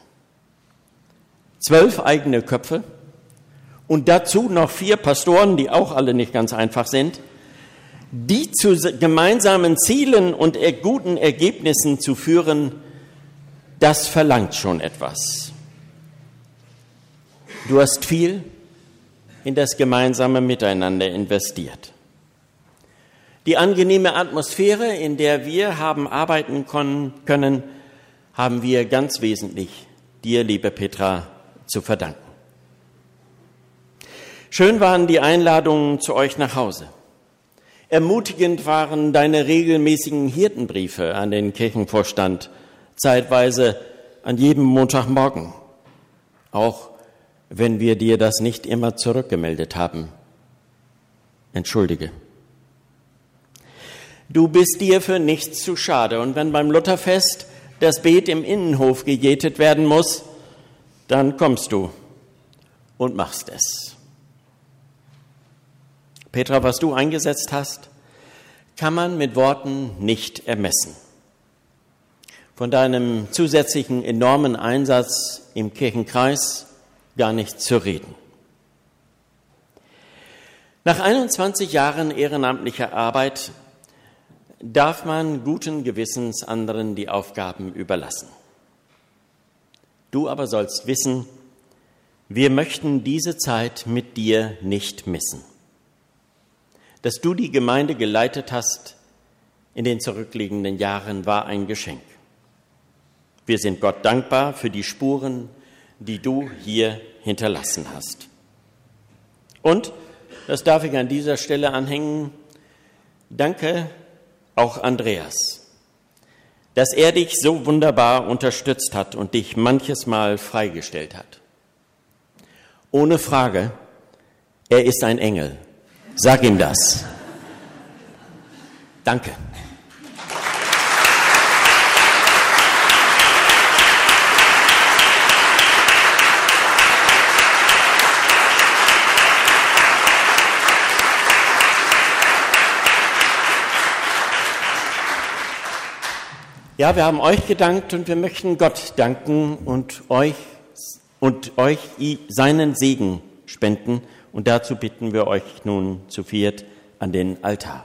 12 eigene Köpfe und dazu noch 4 Pastoren, die auch alle nicht ganz einfach sind, die zu gemeinsamen Zielen und guten Ergebnissen zu führen, das verlangt schon etwas. Du hast viel in das gemeinsame Miteinander investiert. Die angenehme Atmosphäre, in der wir haben arbeiten können, haben wir ganz wesentlich dir, liebe Petra, zu verdanken. Schön waren die Einladungen zu euch nach Hause. Ermutigend waren deine regelmäßigen Hirtenbriefe an den Kirchenvorstand, zeitweise an jedem Montagmorgen, auch wenn wir dir das nicht immer zurückgemeldet haben. Entschuldige. Du bist dir für nichts zu schade, und wenn beim Lutherfest das Beet im Innenhof gejätet werden muss, dann kommst du und machst es. Petra, was du eingesetzt hast, kann man mit Worten nicht ermessen. Von deinem zusätzlichen enormen Einsatz im Kirchenkreis gar nicht zu reden. Nach 21 Jahren ehrenamtlicher Arbeit darf man guten Gewissens anderen die Aufgaben überlassen. Du aber sollst wissen, wir möchten diese Zeit mit dir nicht missen. Dass du die Gemeinde geleitet hast in den zurückliegenden Jahren, war ein Geschenk. Wir sind Gott dankbar für die Spuren, die du hier hinterlassen hast. Und, das darf ich an dieser Stelle anhängen, danke auch Andreas, dass er dich so wunderbar unterstützt hat und dich manches Mal freigestellt hat. Ohne Frage, er ist ein Engel. Sag ihm das. Danke. Ja, wir haben euch gedankt und wir möchten Gott danken und euch seinen Segen spenden. Und dazu bitten wir euch nun zu viert an den Altar.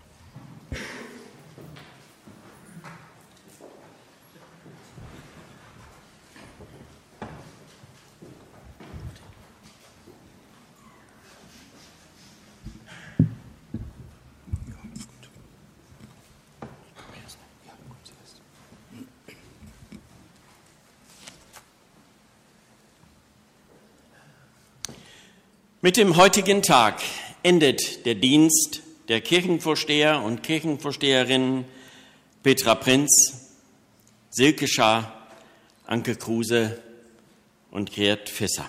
Mit dem heutigen Tag endet der Dienst der Kirchenvorsteher und Kirchenvorsteherinnen Petra Prinz, Silke Schaar, Anke Kruse und Gerd Fisser.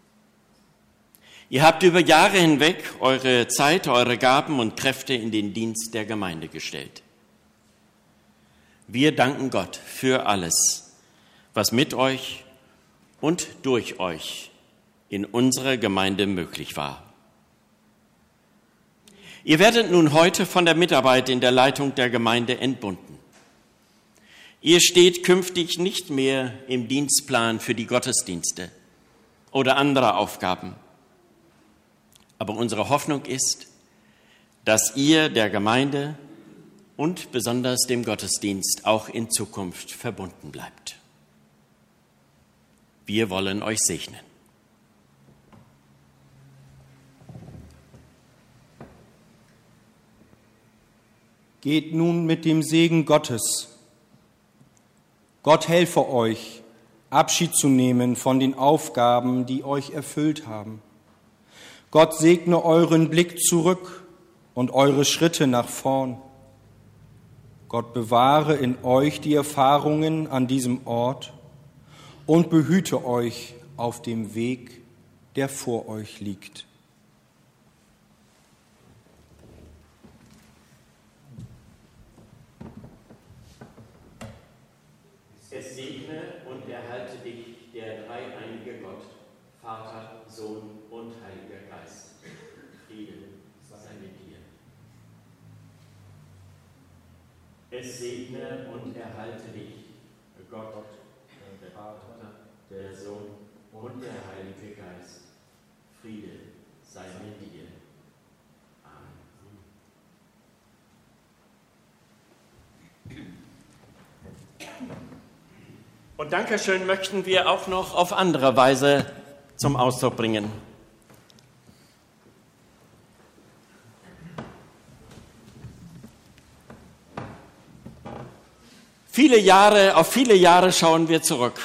Ihr habt über Jahre hinweg eure Zeit, eure Gaben und Kräfte in den Dienst der Gemeinde gestellt. Wir danken Gott für alles, was mit euch und durch euch in unserer Gemeinde möglich war. Ihr werdet nun heute von der Mitarbeit in der Leitung der Gemeinde entbunden. Ihr steht künftig nicht mehr im Dienstplan für die Gottesdienste oder andere Aufgaben. Aber unsere Hoffnung ist, dass ihr der Gemeinde und besonders dem Gottesdienst auch in Zukunft verbunden bleibt. Wir wollen euch segnen. Geht nun mit dem Segen Gottes. Gott helfe euch, Abschied zu nehmen von den Aufgaben, die euch erfüllt haben. Gott segne euren Blick zurück und eure Schritte nach vorn. Gott bewahre in euch die Erfahrungen an diesem Ort und behüte euch auf dem Weg, der vor euch liegt. Es segne und erhalte dich, der dreieinige Gott, Vater, Sohn und Heiliger Geist. Friede sei mit dir. Es segne und erhalte dich, Gott, der Vater, der Sohn und der Heilige Geist. Friede sei mit dir. Und Dankeschön möchten wir auch noch auf andere Weise zum Ausdruck bringen. Auf viele Jahre schauen wir zurück.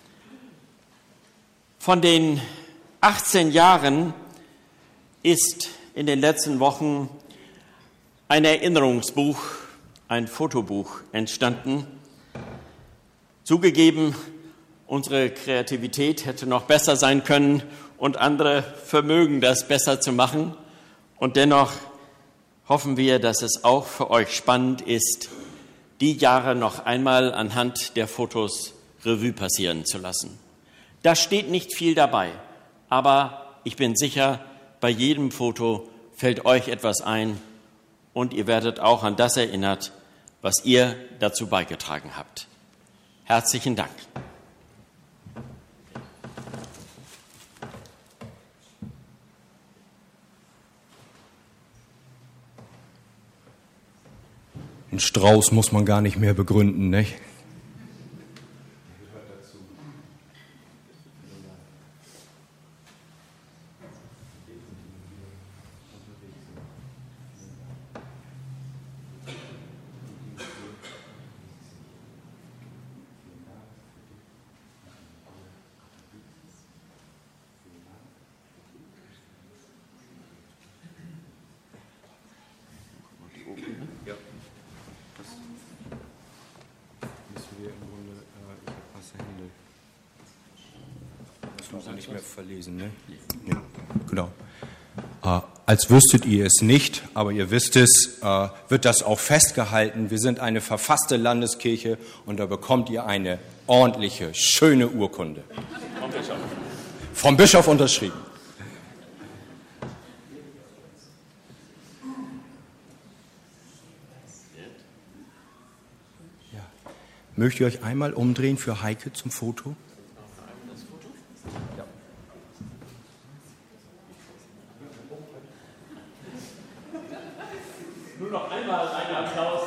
Von den 18 Jahren ist in den letzten Wochen ein Erinnerungsbuch, ein Fotobuch entstanden. Zugegeben, unsere Kreativität hätte noch besser sein können und andere vermögen das besser zu machen. Und dennoch hoffen wir, dass es auch für euch spannend ist, die Jahre noch einmal anhand der Fotos Revue passieren zu lassen. Da steht nicht viel dabei, aber ich bin sicher, bei jedem Foto fällt euch etwas ein und ihr werdet auch an das erinnert, was ihr dazu beigetragen habt. Herzlichen Dank. Einen Strauß muss man gar nicht mehr begründen, nicht? Nicht mehr verlesen, ne? Ja, genau. Als wüsstet ihr es nicht, aber ihr wisst es, wird das auch festgehalten. Wir sind eine verfasste Landeskirche und da bekommt ihr eine ordentliche, schöne Urkunde. Vom Bischof unterschrieben. Ja. Möchtet ihr euch einmal umdrehen für Heike zum Foto? Nur noch einmal einen Applaus.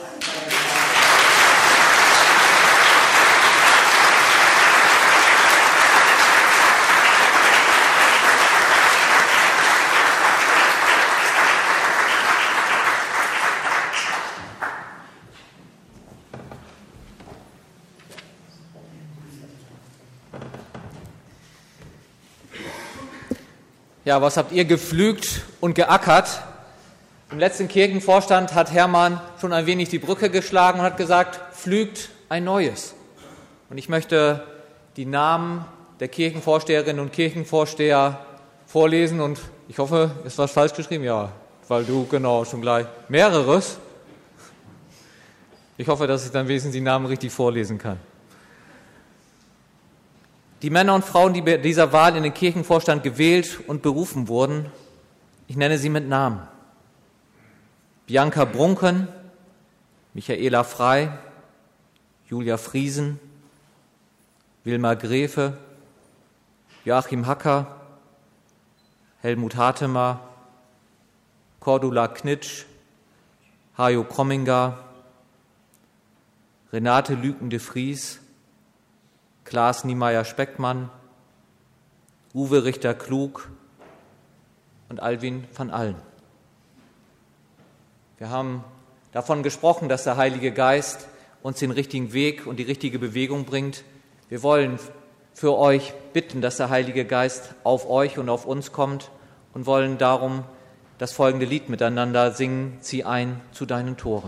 Ja, was habt ihr gepflügt und geackert? Im letzten Kirchenvorstand hat Hermann schon ein wenig die Brücke geschlagen und hat gesagt, pflügt ein neues. Und ich möchte die Namen der Kirchenvorsteherinnen und Kirchenvorsteher vorlesen und ich hoffe, ist was falsch geschrieben? Ja, weil du genau schon gleich mehreres. Ich hoffe, dass ich dann wenigstens die Namen richtig vorlesen kann. Die Männer und Frauen, die bei dieser Wahl in den Kirchenvorstand gewählt und berufen wurden, ich nenne sie mit Namen. Bianca Brunken, Michaela Frey, Julia Friesen, Wilma Grefe, Joachim Hacker, Helmut Hatemer, Cordula Knitsch, Hajo Kromminger, Renate Lüken de Vries, Klaas Niemeyer-Speckmann, Uwe Richter-Klug und Alwin van Allen. Wir haben davon gesprochen, dass der Heilige Geist uns den richtigen Weg und die richtige Bewegung bringt. Wir wollen für euch bitten, dass der Heilige Geist auf euch und auf uns kommt und wollen darum das folgende Lied miteinander singen: Zieh ein zu deinen Toren.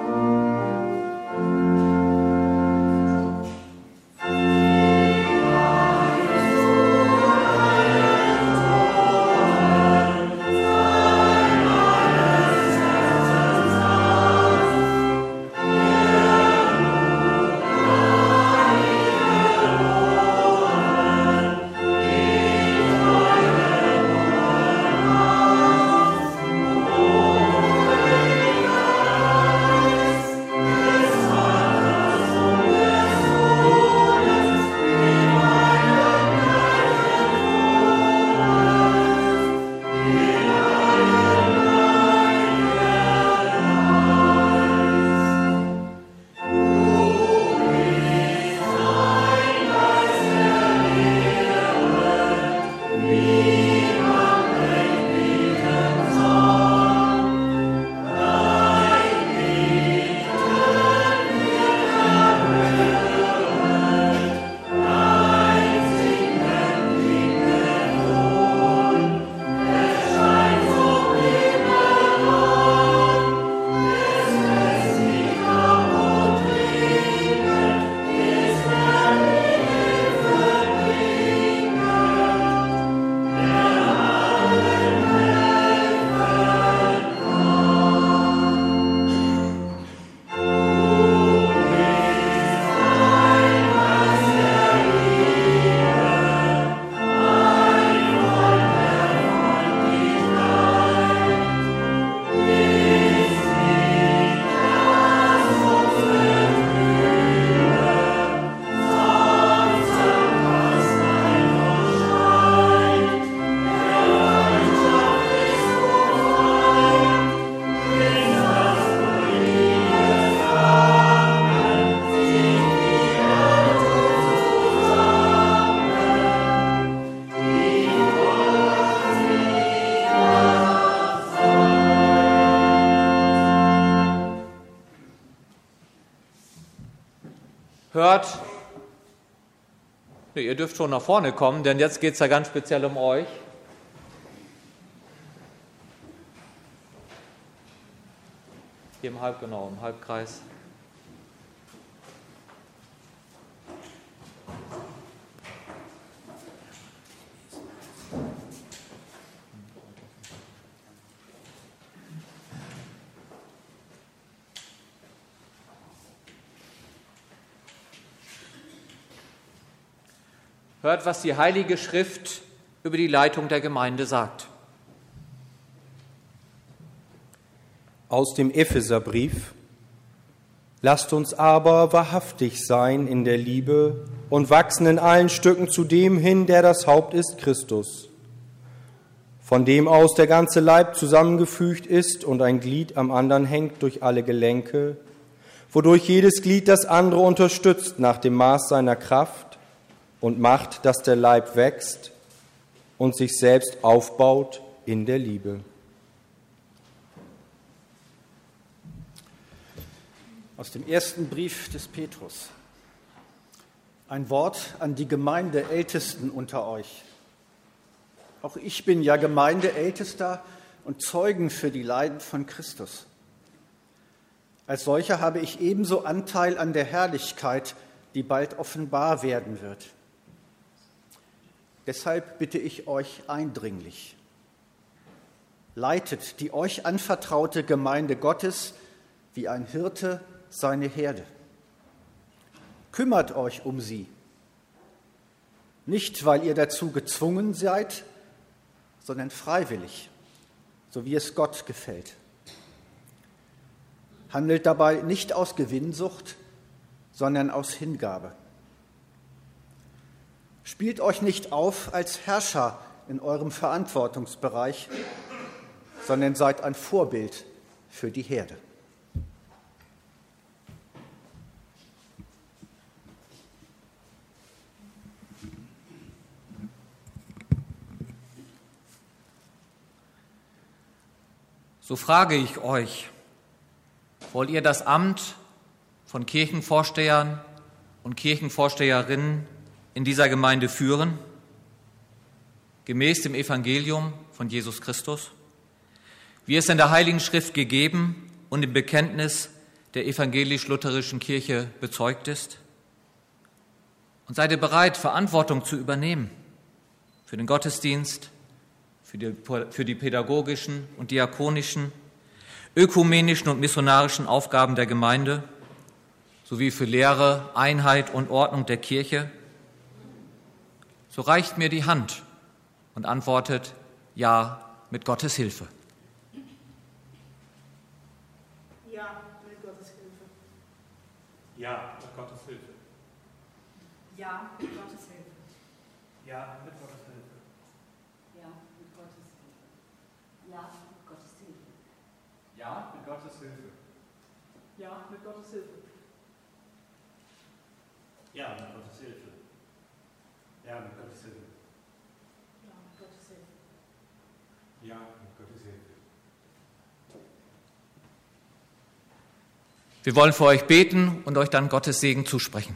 Ja. hört, nee, ihr dürft schon nach vorne kommen, denn jetzt geht es ja ganz speziell um euch. Hier im Halbkreis. Hört, was die Heilige Schrift über die Leitung der Gemeinde sagt. Aus dem Epheserbrief: Lasst uns aber wahrhaftig sein in der Liebe und wachsen in allen Stücken zu dem hin, der das Haupt ist, Christus, von dem aus der ganze Leib zusammengefügt ist und ein Glied am anderen hängt durch alle Gelenke, wodurch jedes Glied das andere unterstützt nach dem Maß seiner Kraft und macht, dass der Leib wächst und sich selbst aufbaut in der Liebe. Aus dem ersten Brief des Petrus. Ein Wort an die Gemeindeältesten unter euch. Auch ich bin ja Gemeindeältester und Zeugen für die Leiden von Christus. Als solcher habe ich ebenso Anteil an der Herrlichkeit, die bald offenbar werden wird. Deshalb bitte ich euch eindringlich: Leitet die euch anvertraute Gemeinde Gottes wie ein Hirte seine Herde. Kümmert euch um sie, nicht weil ihr dazu gezwungen seid, sondern freiwillig, so wie es Gott gefällt. Handelt dabei nicht aus Gewinnsucht, sondern aus Hingabe. Spielt euch nicht auf als Herrscher in eurem Verantwortungsbereich, sondern seid ein Vorbild für die Herde. So frage ich euch, wollt ihr das Amt von Kirchenvorstehern und Kirchenvorsteherinnen in dieser Gemeinde führen, gemäß dem Evangelium von Jesus Christus, wie es in der Heiligen Schrift gegeben und im Bekenntnis der evangelisch-lutherischen Kirche bezeugt ist? Und seid ihr bereit, Verantwortung zu übernehmen für den Gottesdienst, für die pädagogischen und diakonischen, ökumenischen und missionarischen Aufgaben der Gemeinde sowie für Lehre, Einheit und Ordnung der Kirche? So reicht mir die Hand und antwortet: Ja, mit Gottes Hilfe. Ja, mit Gottes Hilfe. Ja, mit Gottes Hilfe. Ja, mit Gottes Hilfe. Ja, mit Gottes Hilfe. Ja, mit Gottes Hilfe. Ja, mit Gottes Hilfe. Ja, mit Gottes Hilfe. Ja, mit Gottes Hilfe. Ja, mit Gottes Hilfe. Ja, mit Gottes Hilfe. Ja, mit Gottes Hilfe. Ja, mit Gottes Hilfe. Wir wollen für euch beten und euch dann Gottes Segen zusprechen.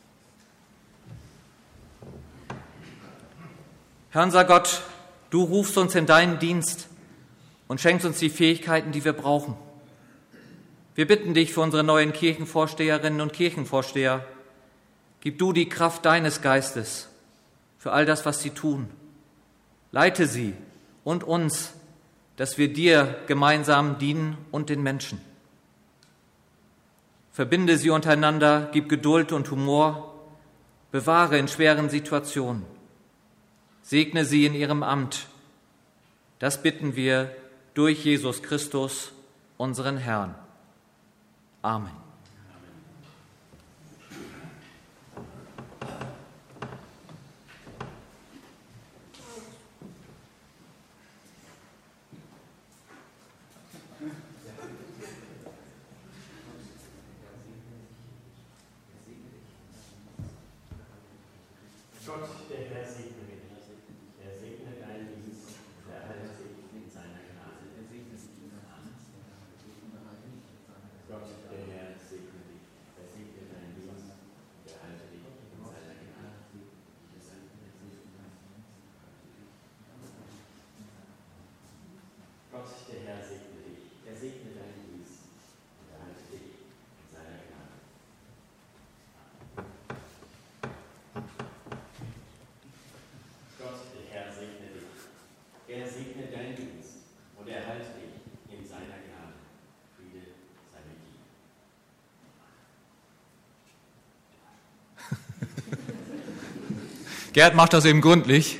Herr unser Gott, du rufst uns in deinen Dienst und schenkst uns die Fähigkeiten, die wir brauchen. Wir bitten dich für unsere neuen Kirchenvorsteherinnen und Kirchenvorsteher: Gib du die Kraft deines Geistes für all das, was sie tun. Leite sie und uns, dass wir dir gemeinsam dienen und den Menschen. Verbinde sie untereinander, gib Geduld und Humor, bewahre in schweren Situationen. Segne sie in ihrem Amt. Das bitten wir durch Jesus Christus, unseren Herrn. Amen. Gott, der Herr segne dich. Er segne deinen Dienst. Er halte dich in seiner Gnade. Gott, der Herr segne dich. Er segne deinen Dienst. segne deinen Dienst und erhalte dich in seiner Gnade. Gott, der Herr, segne dich. Er segne deinen Dienst und erhalte dich in seiner Gnade. Friede sei mit dir. Gerd macht das eben gründlich.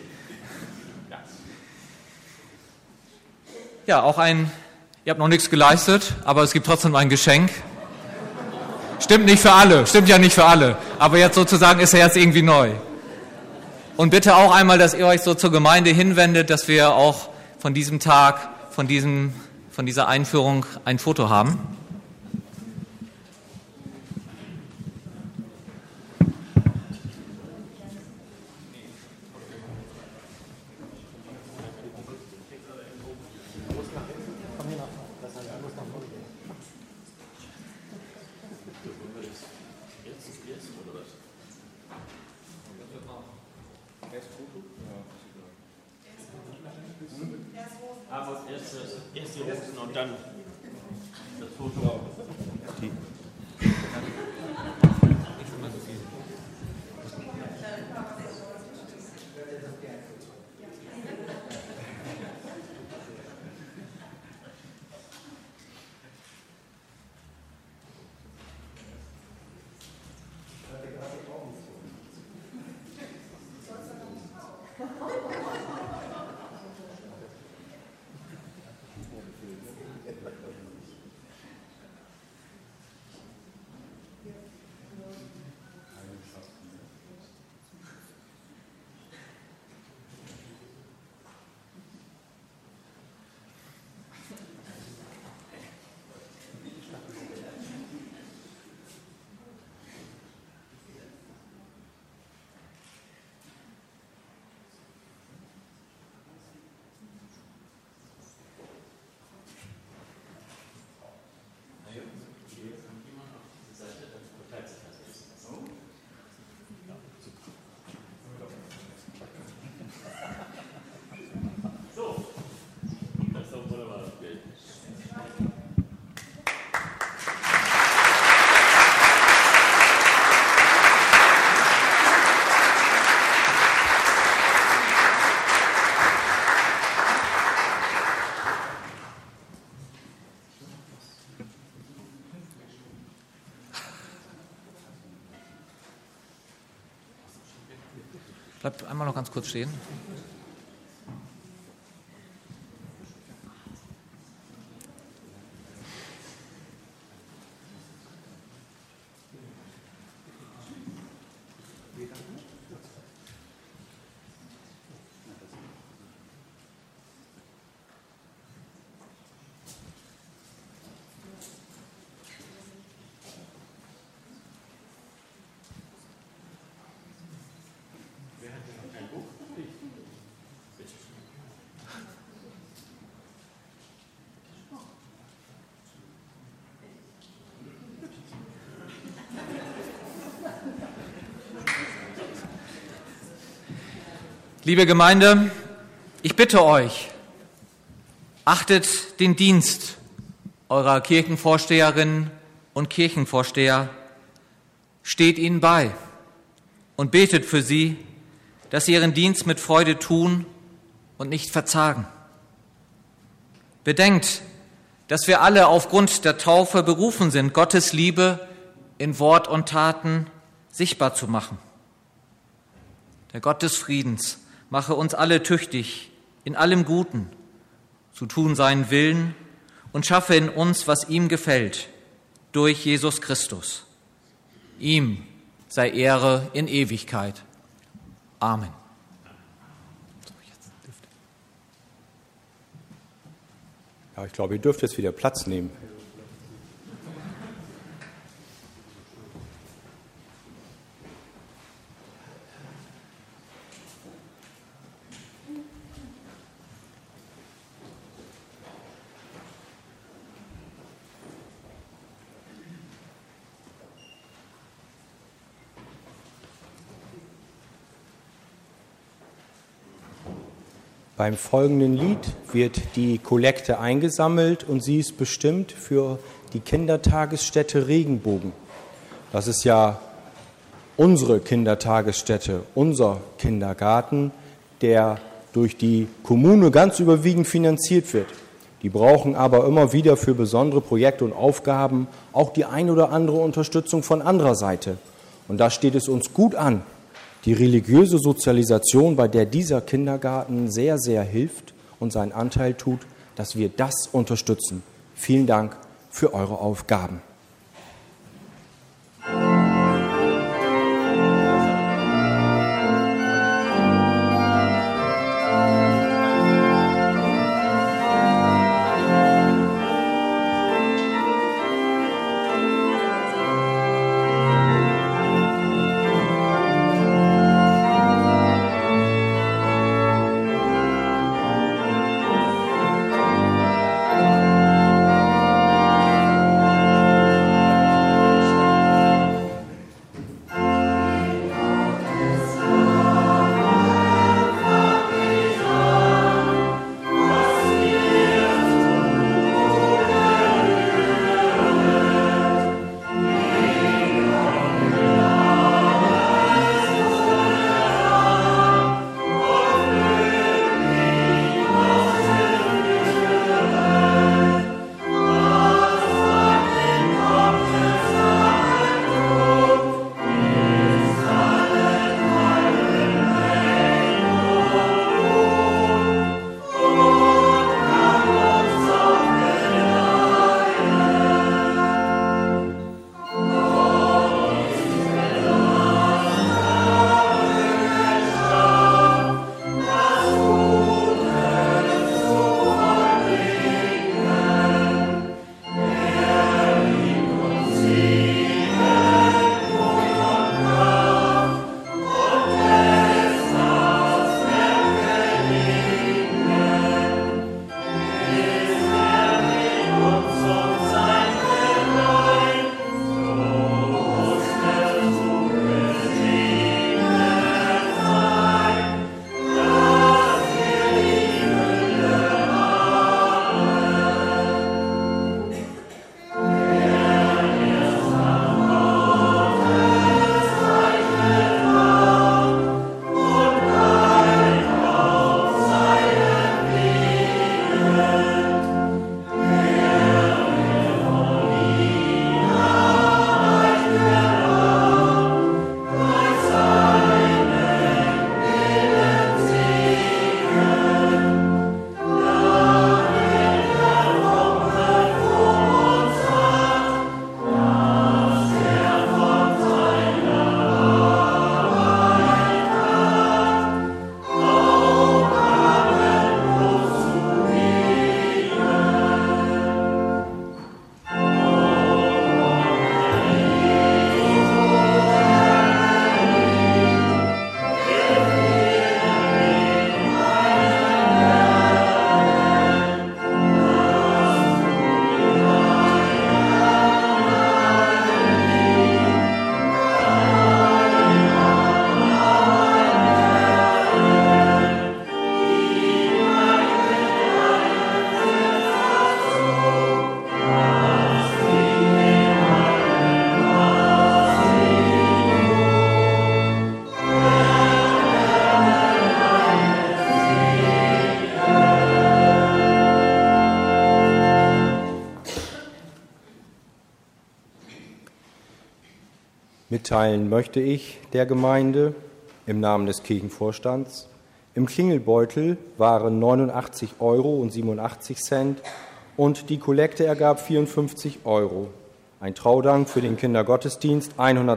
Ja, ihr habt noch nichts geleistet, aber es gibt trotzdem ein Geschenk. Stimmt nicht für alle, stimmt ja nicht für alle, aber jetzt sozusagen ist er jetzt irgendwie neu. Und bitte auch einmal, dass ihr euch so zur Gemeinde hinwendet, dass wir auch von diesem Tag, von dieser Einführung ein Foto haben. Aber erst die Rosen und dann das Foto. Bleibt einmal noch ganz kurz stehen. Liebe Gemeinde, ich bitte euch, achtet den Dienst eurer Kirchenvorsteherinnen und Kirchenvorsteher, steht ihnen bei und betet für sie, dass sie ihren Dienst mit Freude tun und nicht verzagen. Bedenkt, dass wir alle aufgrund der Taufe berufen sind, Gottes Liebe in Wort und Taten sichtbar zu machen. Der Gott des Friedens mache uns alle tüchtig, in allem Guten zu tun seinen Willen und schaffe in uns, was ihm gefällt, durch Jesus Christus. Ihm sei Ehre in Ewigkeit. Amen. Ja, ich glaube, ihr dürft jetzt wieder Platz nehmen. Beim folgenden Lied wird die Kollekte eingesammelt und sie ist bestimmt für die Kindertagesstätte Regenbogen. Das ist ja unsere Kindertagesstätte, unser Kindergarten, der durch die Kommune ganz überwiegend finanziert wird. Die brauchen aber immer wieder für besondere Projekte und Aufgaben auch die ein oder andere Unterstützung von anderer Seite. Und da steht es uns gut an, die religiöse Sozialisation, bei der dieser Kindergarten sehr, sehr hilft und seinen Anteil tut, dass wir das unterstützen. Vielen Dank für eure Aufgaben. Mitteilen möchte ich der Gemeinde im Namen des Kirchenvorstands: Im Klingelbeutel waren 89,87 € und die Kollekte ergab 54 €. Ein Traudank für den Kindergottesdienst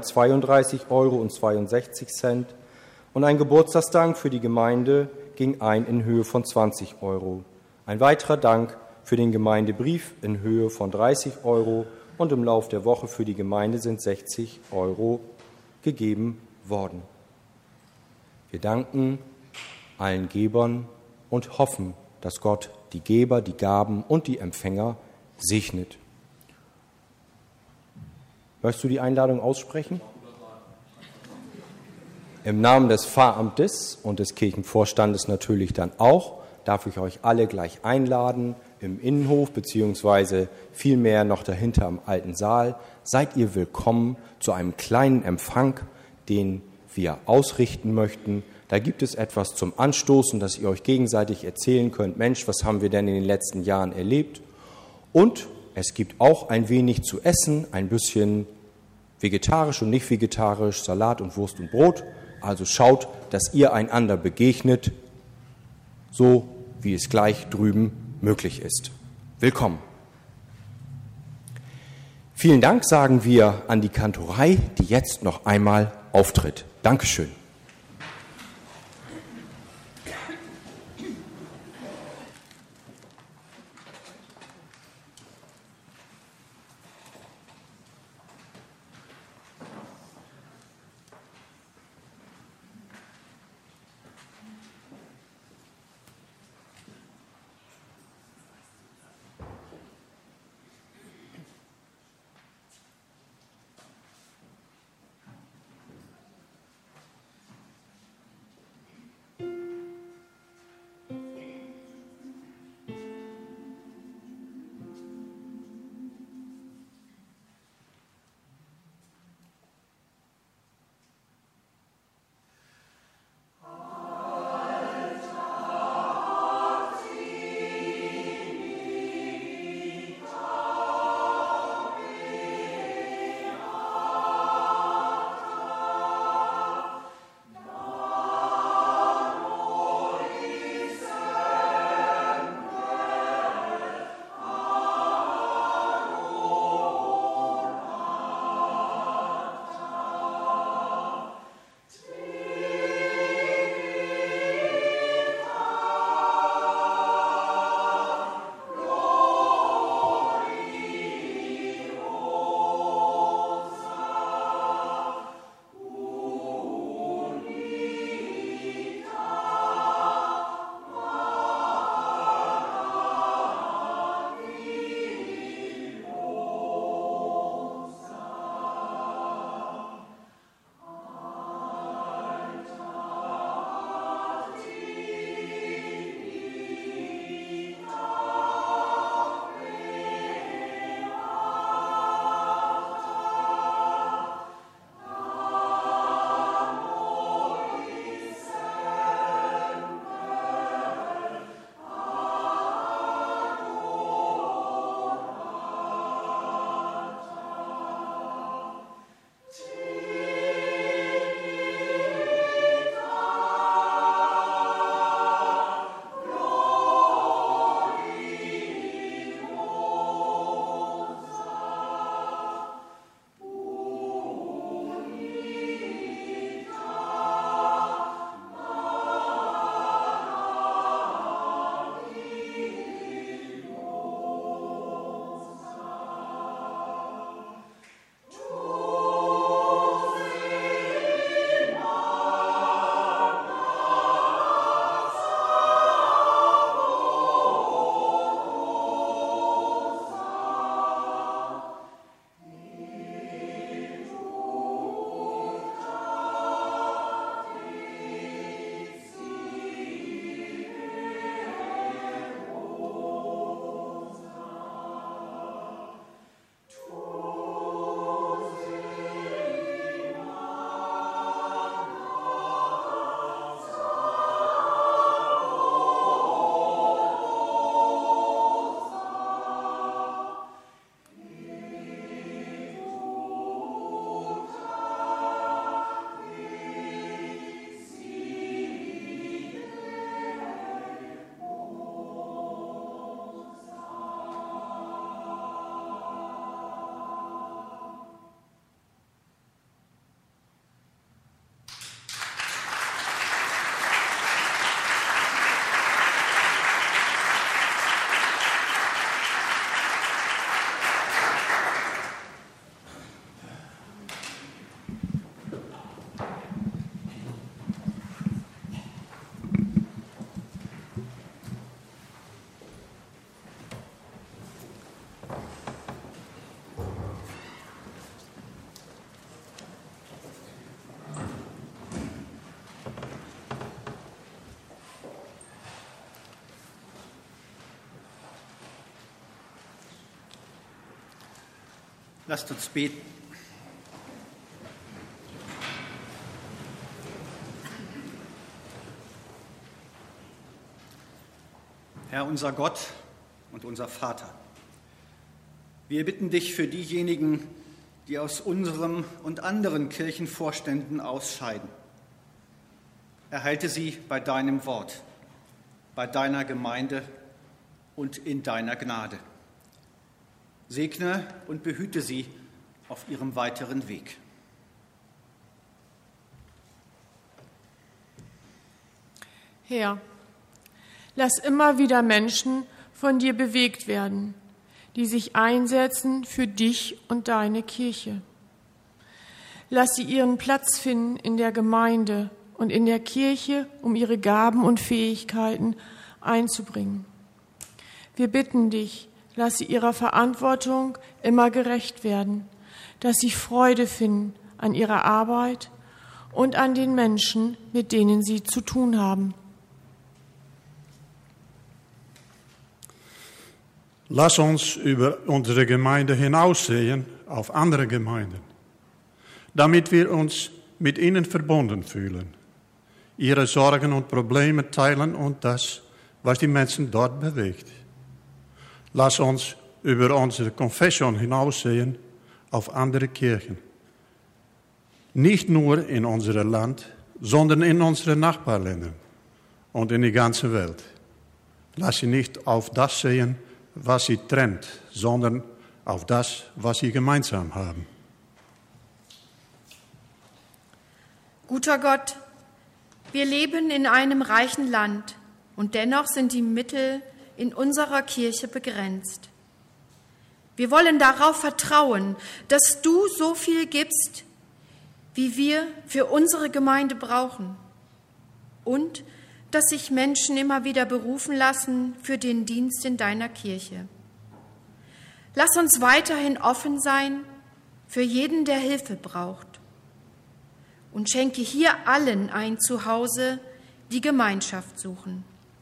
132,62 € und ein Geburtstagsdank für die Gemeinde ging ein in Höhe von 20 €. Ein weiterer Dank für den Gemeindebrief in Höhe von 30 € und im Lauf der Woche für die Gemeinde sind 60 € gegeben worden. Wir danken allen Gebern und hoffen, dass Gott die Geber, die Gaben und die Empfänger segnet. Möchtest du die Einladung aussprechen? Im Namen des Pfarramtes und des Kirchenvorstandes natürlich dann auch darf ich euch alle gleich einladen im Innenhof, beziehungsweise vielmehr noch dahinter im alten Saal. Seid ihr willkommen zu einem kleinen Empfang, den wir ausrichten möchten. Da gibt es etwas zum Anstoßen, dass ihr euch gegenseitig erzählen könnt, Mensch, was haben wir denn in den letzten Jahren erlebt? Und es gibt auch ein wenig zu essen, ein bisschen vegetarisch und nicht vegetarisch, Salat und Wurst und Brot. Also schaut, dass ihr einander begegnet, so wie es gleich drüben möglich ist. Willkommen. Vielen Dank sagen wir an die Kantorei, die jetzt noch einmal auftritt. Dankeschön. Lasst uns beten. Herr, unser Gott und unser Vater, wir bitten dich für diejenigen, die aus unserem und anderen Kirchenvorständen ausscheiden. Erhalte sie bei deinem Wort, bei deiner Gemeinde und in deiner Gnade. Segne und behüte sie auf ihrem weiteren Weg. Herr, lass immer wieder Menschen von dir bewegt werden, die sich einsetzen für dich und deine Kirche. Lass sie ihren Platz finden in der Gemeinde und in der Kirche, um ihre Gaben und Fähigkeiten einzubringen. Wir bitten dich, lass sie ihrer Verantwortung immer gerecht werden, dass sie Freude finden an ihrer Arbeit und an den Menschen, mit denen sie zu tun haben. Lass uns über unsere Gemeinde hinaussehen auf andere Gemeinden, damit wir uns mit ihnen verbunden fühlen, ihre Sorgen und Probleme teilen und das, was die Menschen dort bewegt. Lass uns über unsere Konfession hinaussehen auf andere Kirchen, nicht nur in unserem Land, sondern in unseren Nachbarländern und in die ganze Welt. Lass sie nicht auf das sehen, was sie trennt, sondern auf das, was sie gemeinsam haben. Guter Gott, wir leben in einem reichen Land und dennoch sind die Mittel in unserer Kirche begrenzt. Wir wollen darauf vertrauen, dass du so viel gibst, wie wir für unsere Gemeinde brauchen und dass sich Menschen immer wieder berufen lassen für den Dienst in deiner Kirche. Lass uns weiterhin offen sein für jeden, der Hilfe braucht. Und schenke hier allen ein Zuhause, die Gemeinschaft suchen.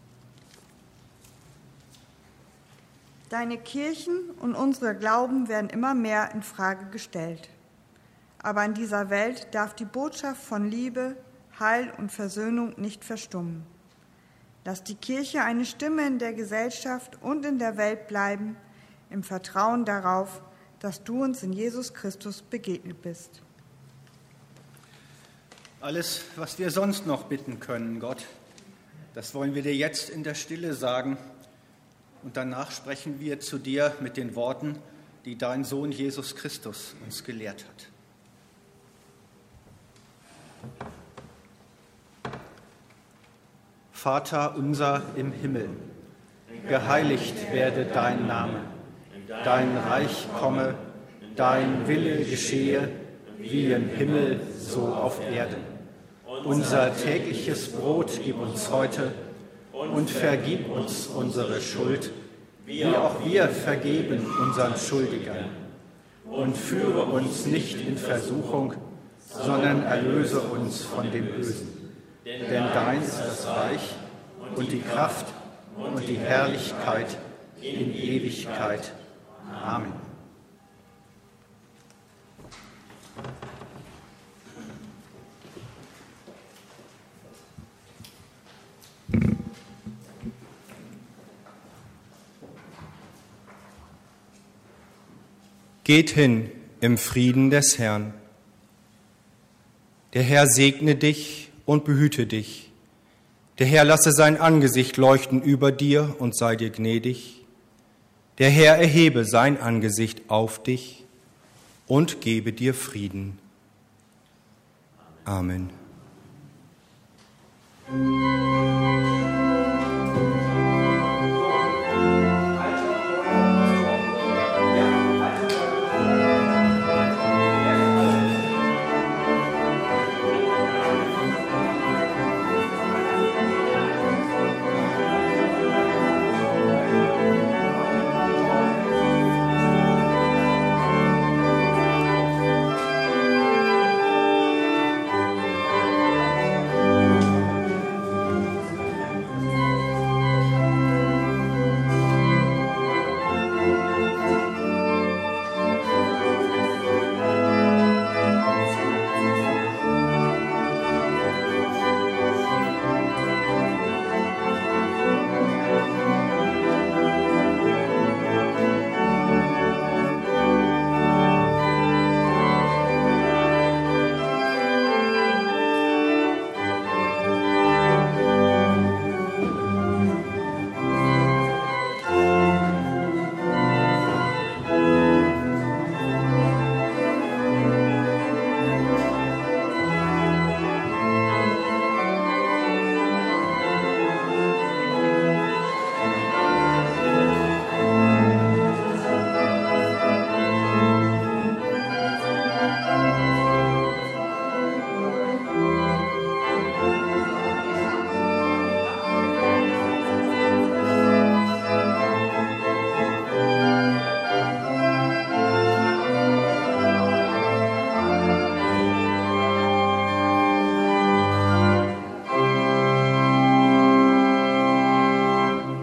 Deine Kirchen und unsere Glauben werden immer mehr in Frage gestellt. Aber in dieser Welt darf die Botschaft von Liebe, Heil und Versöhnung nicht verstummen. Lass die Kirche eine Stimme in der Gesellschaft und in der Welt bleiben, im Vertrauen darauf, dass du uns in Jesus Christus begegnet bist. Alles, was wir sonst noch bitten können, Gott, das wollen wir dir jetzt in der Stille sagen. Und danach sprechen wir zu dir mit den Worten, die dein Sohn Jesus Christus uns gelehrt hat. Vater unser im Himmel, geheiligt werde dein Name, dein Reich komme, dein Wille geschehe, wie im Himmel, so auf Erden. Unser tägliches Brot gib uns heute und vergib uns unsere Schuld, wie auch wir vergeben unseren Schuldigern. Und führe uns nicht in Versuchung, sondern erlöse uns von dem Bösen. Denn dein ist das Reich und die Kraft und die Herrlichkeit in Ewigkeit. Amen. Geht hin im Frieden des Herrn. Der Herr segne dich und behüte dich. Der Herr lasse sein Angesicht leuchten über dir und sei dir gnädig. Der Herr erhebe sein Angesicht auf dich und gebe dir Frieden. Amen.